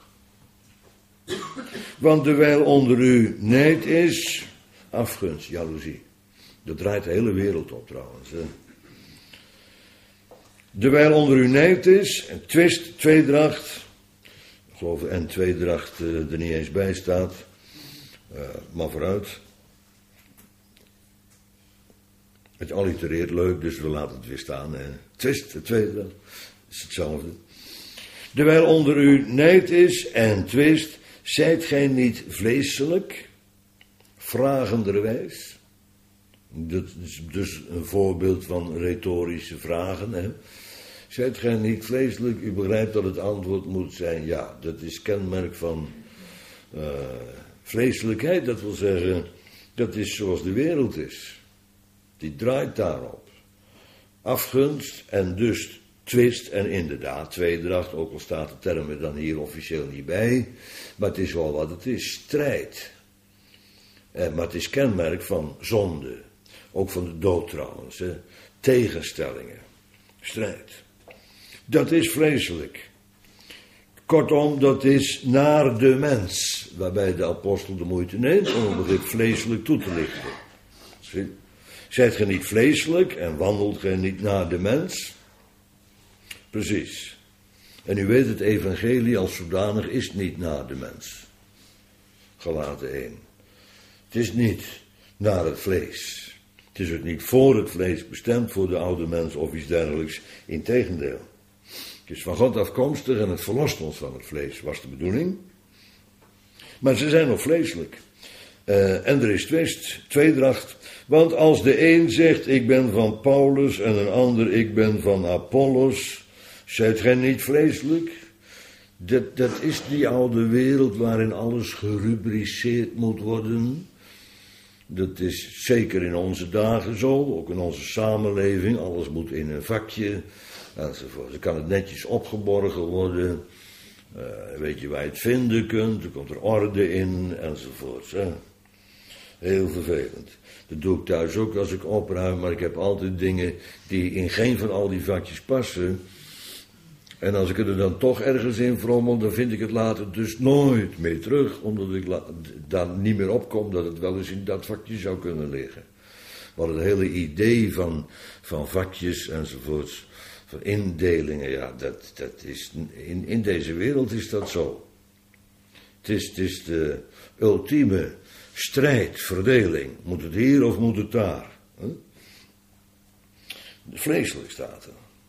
Want terwijl onder u nijd is, afgunst, jaloezie. Dat draait de hele wereld op trouwens. Hè. Dewijl onder u nijd is, en twist, tweedracht. Ik geloof en tweedracht er niet eens bij staat. Maar vooruit. Het allitereert leuk, dus we laten het weer staan. Twist, tweedracht, is hetzelfde. Dewijl onder u nijd is en twist, zijt gij niet vleeselijk, vragenderwijs. Dat is dus een voorbeeld van retorische vragen. Hè? Zijt gij niet vleeselijk, u begrijpt dat het antwoord moet zijn ja. Dat is kenmerk van vleeselijkheid, dat wil zeggen, dat is zoals de wereld is. Die draait daarop. Afgunst en dus twist en inderdaad tweedracht, ook al staat de term er dan hier officieel niet bij, maar het is wel wat het is, strijd. Maar het is kenmerk van zonde, ook van de dood trouwens, hè. Tegenstellingen, strijd. Dat is vleeselijk. Kortom, dat is naar de mens, waarbij de apostel de moeite neemt om het begrip vleeselijk toe te lichten. Zijt gij niet vleeselijk en wandelt gij niet naar de mens? Precies. En u weet, het evangelie als zodanig is niet naar de mens. Galaten 1. Het is niet naar het vlees. Het is ook niet voor het vlees bestemd, voor de oude mens of iets dergelijks. Integendeel. Het is van God afkomstig en het verlost ons van het vlees, was de bedoeling. Maar ze zijn nog vleeselijk. En er is twist, tweedracht. Want als de een zegt, ik ben van Paulus, en een ander, ik ben van Apollos, zijt gij niet vleeselijk? Dat is die oude wereld waarin alles gerubriceerd moet worden. Dat is zeker in onze dagen zo, ook in onze samenleving. Alles moet in een vakje, enzovoort. Dan kan het netjes opgeborgen worden. Weet je waar je het vinden kunt, er komt er orde in, enzovoort. Hè. Heel vervelend. Dat doe ik thuis ook als ik opruim, maar ik heb altijd dingen die in geen van al die vakjes passen. En als ik er dan toch ergens in frommel, dan vind ik het later dus nooit meer terug, omdat ik daar niet meer opkom dat het wel eens in dat vakje zou kunnen liggen. Maar het hele idee van vakjes enzovoorts, van indelingen, ja, dat is, in deze wereld is dat zo. Het is de ultieme strijd, verdeling. Moet het hier of moet het daar? Huh? Vleeselijk staat er.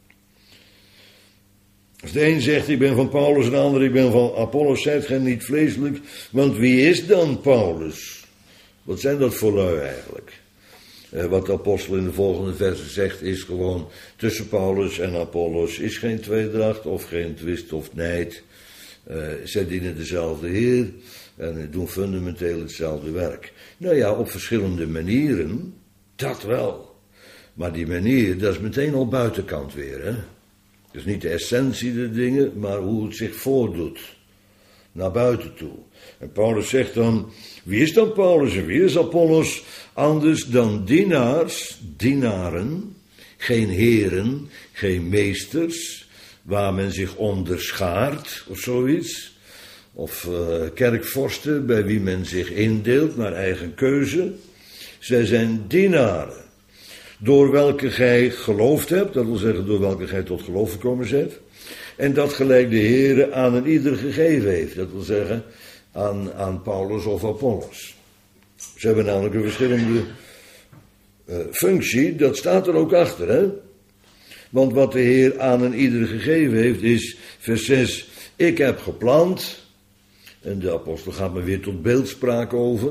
Als de een zegt, ik ben van Paulus, en de ander, ik ben van Apollos, zijt gij niet vleeselijk? Want wie is dan Paulus? Wat zijn dat voor lui eigenlijk? Wat de apostel in de volgende versen zegt, is gewoon, tussen Paulus en Apollos is geen tweedracht, of geen twist of nijd. Zij dienen dezelfde Heer en doen fundamenteel hetzelfde werk. Nou ja, op verschillende manieren, dat wel. Maar die manier, dat is meteen al buitenkant weer, hè. Dus niet de essentie der dingen, maar hoe het zich voordoet. Naar buiten toe. En Paulus zegt dan, wie is dan Paulus en wie is Apollos? Anders dan dienaren, geen heren, geen meesters, waar men zich onderschaart of zoiets. Of kerkvorsten bij wie men zich indeelt naar eigen keuze. Zij zijn dienaren. Door welke gij geloofd hebt, dat wil zeggen door welke gij tot geloof gekomen bent. En dat gelijk de Heere aan een ieder gegeven heeft, dat wil zeggen aan Paulus of Apollos. Ze hebben namelijk een verschillende functie, dat staat er ook achter, hè. Want wat de Heer aan een ieder gegeven heeft is, vers 6, ik heb geplant, en de apostel gaat maar weer tot beeldspraak over.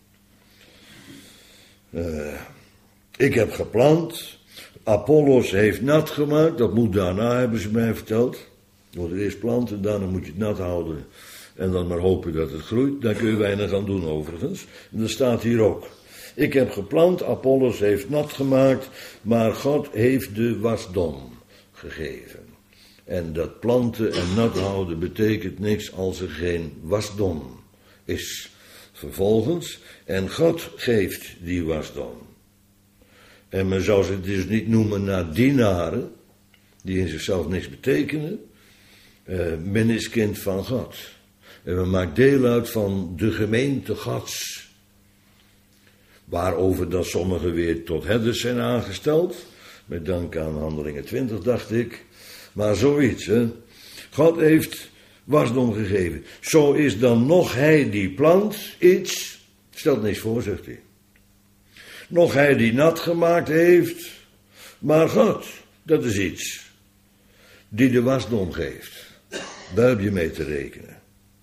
Ik heb geplant, Apollos heeft nat gemaakt, dat moet daarna, hebben ze mij verteld. Je moet het eerst planten, daarna moet je het nat houden en dan maar hopen dat het groeit. Daar kun je weinig aan doen overigens. En dat staat hier ook. Ik heb geplant, Apollos heeft nat gemaakt, maar God heeft de wasdom gegeven. En dat planten en nat houden betekent niks als er geen wasdom is. Vervolgens, en God geeft die wasdom. En men zou ze dus niet noemen naar dienaren, die in zichzelf niks betekenen. Men is kind van God. En men maakt deel uit van de gemeente Gods. Waarover dan sommigen weer tot herders zijn aangesteld. Met dank aan Handelingen 20, dacht ik. Maar zoiets, hè. God heeft wasdom gegeven. Zo is dan nog hij die plant iets, stelt niks voor, zegt hij. Nog hij die nat gemaakt heeft, maar God, dat is iets. Die de wasdom geeft. Daar heb je mee te rekenen.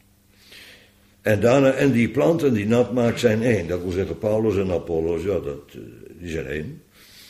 En die plant en die nat maakt zijn één. Dat wil zeggen, Paulus en Apollos, ja, die zijn één.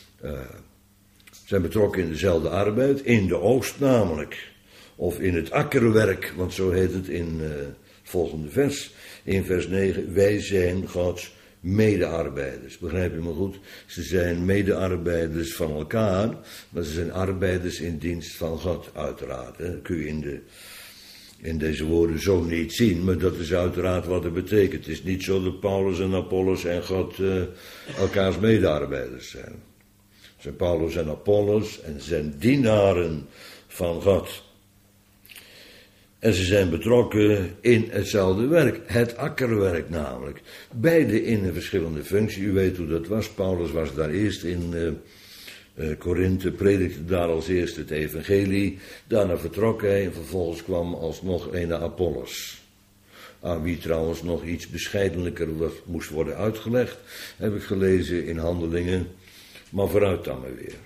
Zijn betrokken in dezelfde arbeid, in de oogst namelijk. Of in het akkerwerk, want zo heet het in het volgende vers. In vers 9, wij zijn Gods medearbeiders. Begrijp je me goed? Ze zijn medearbeiders van elkaar, maar ze zijn arbeiders in dienst van God, uiteraard. Hè. Dat kun je in deze woorden zo niet zien, maar dat is uiteraard wat het betekent. Het is niet zo dat Paulus en Apollos en God elkaars medearbeiders zijn. Zijn Paulus en Apollos en zijn dienaren van God. En ze zijn betrokken in hetzelfde werk, het akkerwerk namelijk. Beide in een verschillende functie, u weet hoe dat was. Paulus was daar eerst in Korinthe, predikte daar als eerste het evangelie. Daarna vertrok hij en vervolgens kwam alsnog een Apollos. Aan wie trouwens nog iets bescheidenlijker moest worden uitgelegd, heb ik gelezen in Handelingen. Maar vooruit dan maar weer.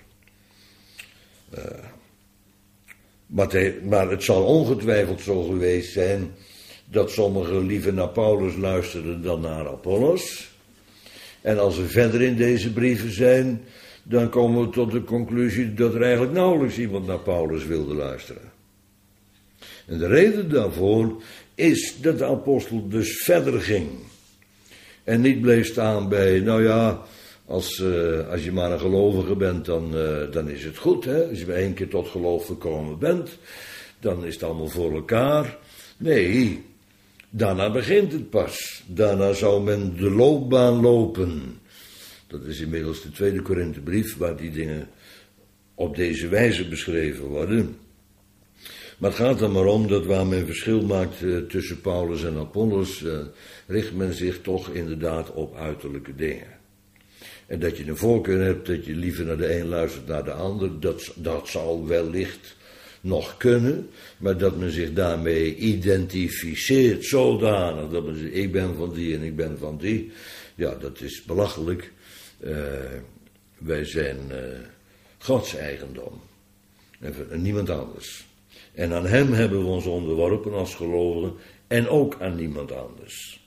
Maar het zal ongetwijfeld zo geweest zijn dat sommigen liever naar Paulus luisterden dan naar Apollos. En als we verder in deze brieven zijn, dan komen we tot de conclusie dat er eigenlijk nauwelijks iemand naar Paulus wilde luisteren. En de reden daarvoor is dat de apostel dus verder ging. En niet bleef staan bij, nou ja, als je maar een gelovige bent, dan is het goed. Hè? Als je één keer tot geloof gekomen bent, dan is het allemaal voor elkaar. Nee, daarna begint het pas. Daarna zou men de loopbaan lopen. Dat is inmiddels de tweede Korinthebrief, waar die dingen op deze wijze beschreven worden. Maar het gaat er maar om dat waar men verschil maakt tussen Paulus en Apollos, richt men zich toch inderdaad op uiterlijke dingen. En dat je een voorkeur hebt dat je liever naar de een luistert naar de ander, dat zal wellicht nog kunnen, maar dat men zich daarmee identificeert zodanig dat men zegt, ik ben van die en ik ben van die, ja, dat is belachelijk. Wij zijn Gods eigendom en niemand anders. En aan hem hebben we ons onderworpen als gelovigen en ook aan niemand anders.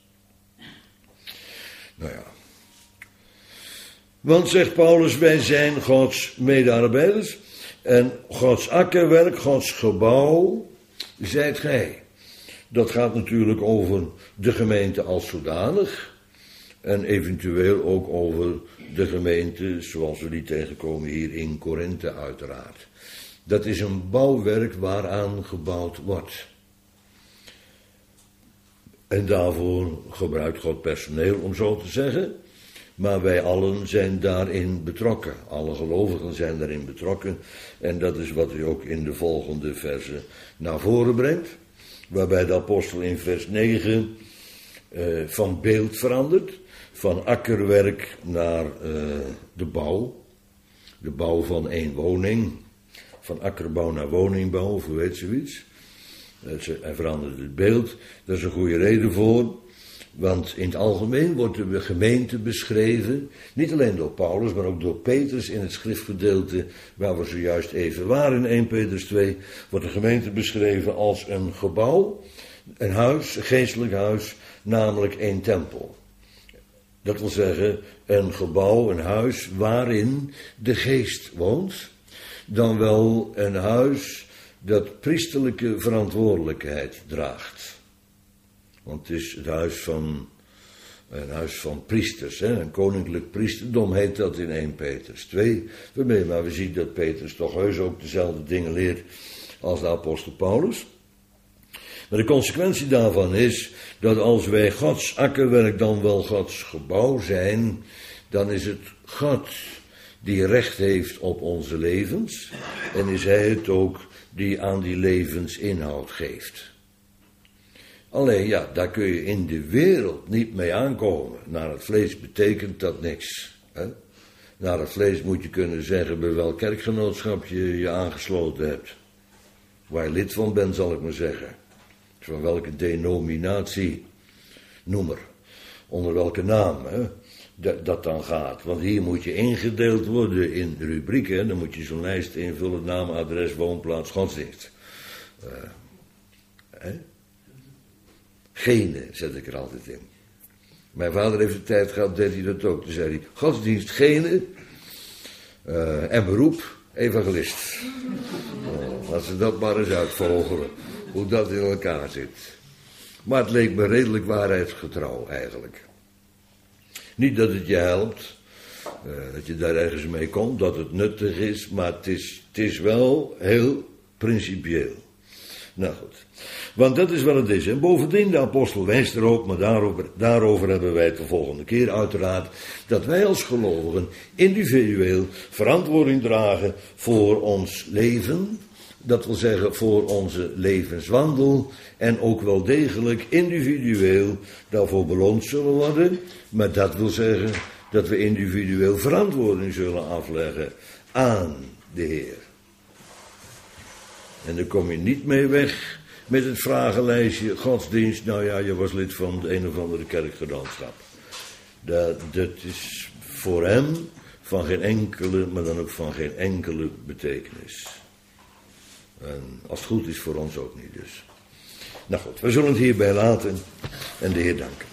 Nou ja. Want, zegt Paulus, wij zijn Gods medearbeiders en Gods akkerwerk, Gods gebouw, zijt gij. Dat gaat natuurlijk over de gemeente als zodanig en eventueel ook over de gemeente zoals we die tegenkomen hier in Korinthe uiteraard. Dat is een bouwwerk waaraan gebouwd wordt. En daarvoor gebruikt God personeel, om zo te zeggen. Maar wij allen zijn daarin betrokken. Alle gelovigen zijn daarin betrokken. En dat is wat hij ook in de volgende versen naar voren brengt. Waarbij de apostel in vers 9 van beeld verandert. Van akkerwerk naar de bouw. De bouw van één woning. Van akkerbouw naar woningbouw, of hoe weet zoiets. Hij verandert het beeld. Daar is een goede reden voor. Want in het algemeen wordt de gemeente beschreven, niet alleen door Paulus, maar ook door Petrus in het schriftgedeelte waar we zojuist even waren, in 1 Petrus 2, wordt de gemeente beschreven als een gebouw, een huis, een geestelijk huis, namelijk één tempel. Dat wil zeggen, een gebouw, een huis waarin de geest woont, dan wel een huis dat priesterlijke verantwoordelijkheid draagt. Want het is een huis van priesters, hè? Een koninklijk priesterdom heet dat in 1 Petrus 2. Maar we zien dat Petrus toch heus ook dezelfde dingen leert als de apostel Paulus. Maar de consequentie daarvan is dat als wij Gods akkerwerk dan wel Gods gebouw zijn, dan is het God die recht heeft op onze levens en is hij het ook die aan die levens inhoud geeft. Alleen ja, daar kun je in de wereld niet mee aankomen. Naar het vlees betekent dat niks. Hè? Naar het vlees moet je kunnen zeggen bij welk kerkgenootschap je je aangesloten hebt. Waar je lid van bent, zal ik maar zeggen. Van welke denominatie, noem maar. Onder welke naam, hè, dat dan gaat. Want hier moet je ingedeeld worden in rubrieken. Dan moet je zo'n lijst invullen, naam, adres, woonplaats, godsdienst. Gene zet ik er altijd in. Mijn vader heeft de tijd gehad, deed hij dat ook. Toen zei hij, godsdienst, gene en beroep, evangelist. Laat ze dat maar eens uitvogelen, hoe dat in elkaar zit. Maar het leek me redelijk waarheidsgetrouw eigenlijk. Niet dat het je helpt, dat je daar ergens mee komt, dat het nuttig is, maar het is wel heel principieel. Nou goed, want dat is wat het is. En bovendien, de apostel wijst erop, maar daarover hebben wij het de volgende keer uiteraard, dat wij als gelovigen individueel verantwoording dragen voor ons leven, dat wil zeggen voor onze levenswandel, en ook wel degelijk individueel daarvoor beloond zullen worden, maar dat wil zeggen dat we individueel verantwoording zullen afleggen aan de Heer. En daar kom je niet mee weg met het vragenlijstje, godsdienst, nou ja, je was lid van de een of andere kerkgenootschap. Dat is voor hem van geen enkele, maar dan ook van geen enkele betekenis. En als het goed is voor ons ook niet dus. Nou goed, we zullen het hierbij laten en de Heer danken.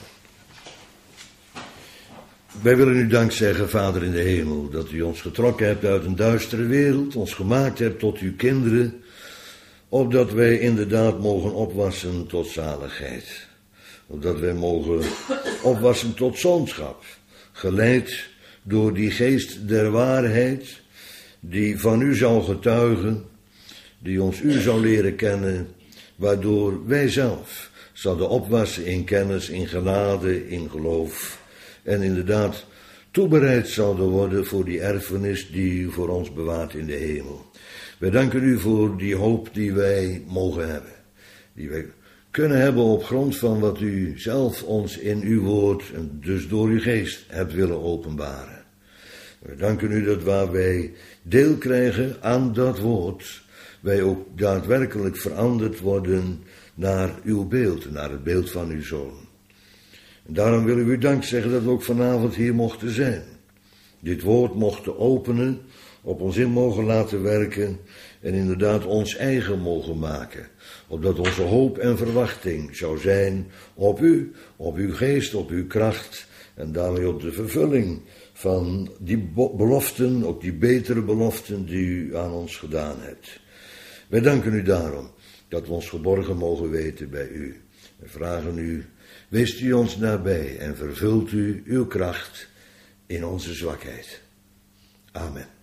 Wij willen u dank zeggen, Vader in de hemel, dat u ons getrokken hebt uit een duistere wereld, ons gemaakt hebt tot uw kinderen, opdat wij inderdaad mogen opwassen tot zaligheid. Opdat wij mogen opwassen tot zoonschap, geleid door die geest der waarheid, die van u zal getuigen, die ons u zal leren kennen, waardoor wij zelf zouden opwassen in kennis, in genade, in geloof, en inderdaad toebereid zouden worden voor die erfenis die u voor ons bewaart in de hemel. Wij danken u voor die hoop die wij mogen hebben, die wij kunnen hebben op grond van wat u zelf ons in uw woord en dus door uw geest hebt willen openbaren. Wij danken u dat waar wij deel krijgen aan dat woord, wij ook daadwerkelijk veranderd worden naar uw beeld, naar het beeld van uw Zoon. En daarom willen we u dank zeggen dat we ook vanavond hier mochten zijn. Dit woord mochten openen, op ons in mogen laten werken en inderdaad ons eigen mogen maken. Opdat onze hoop en verwachting zou zijn op u, op uw geest, op uw kracht en daarmee op de vervulling van die beloften, ook die betere beloften die u aan ons gedaan hebt. Wij danken u daarom dat we ons geborgen mogen weten bij u. We vragen u, weest u ons nabij en vervult u uw kracht in onze zwakheid. Amen.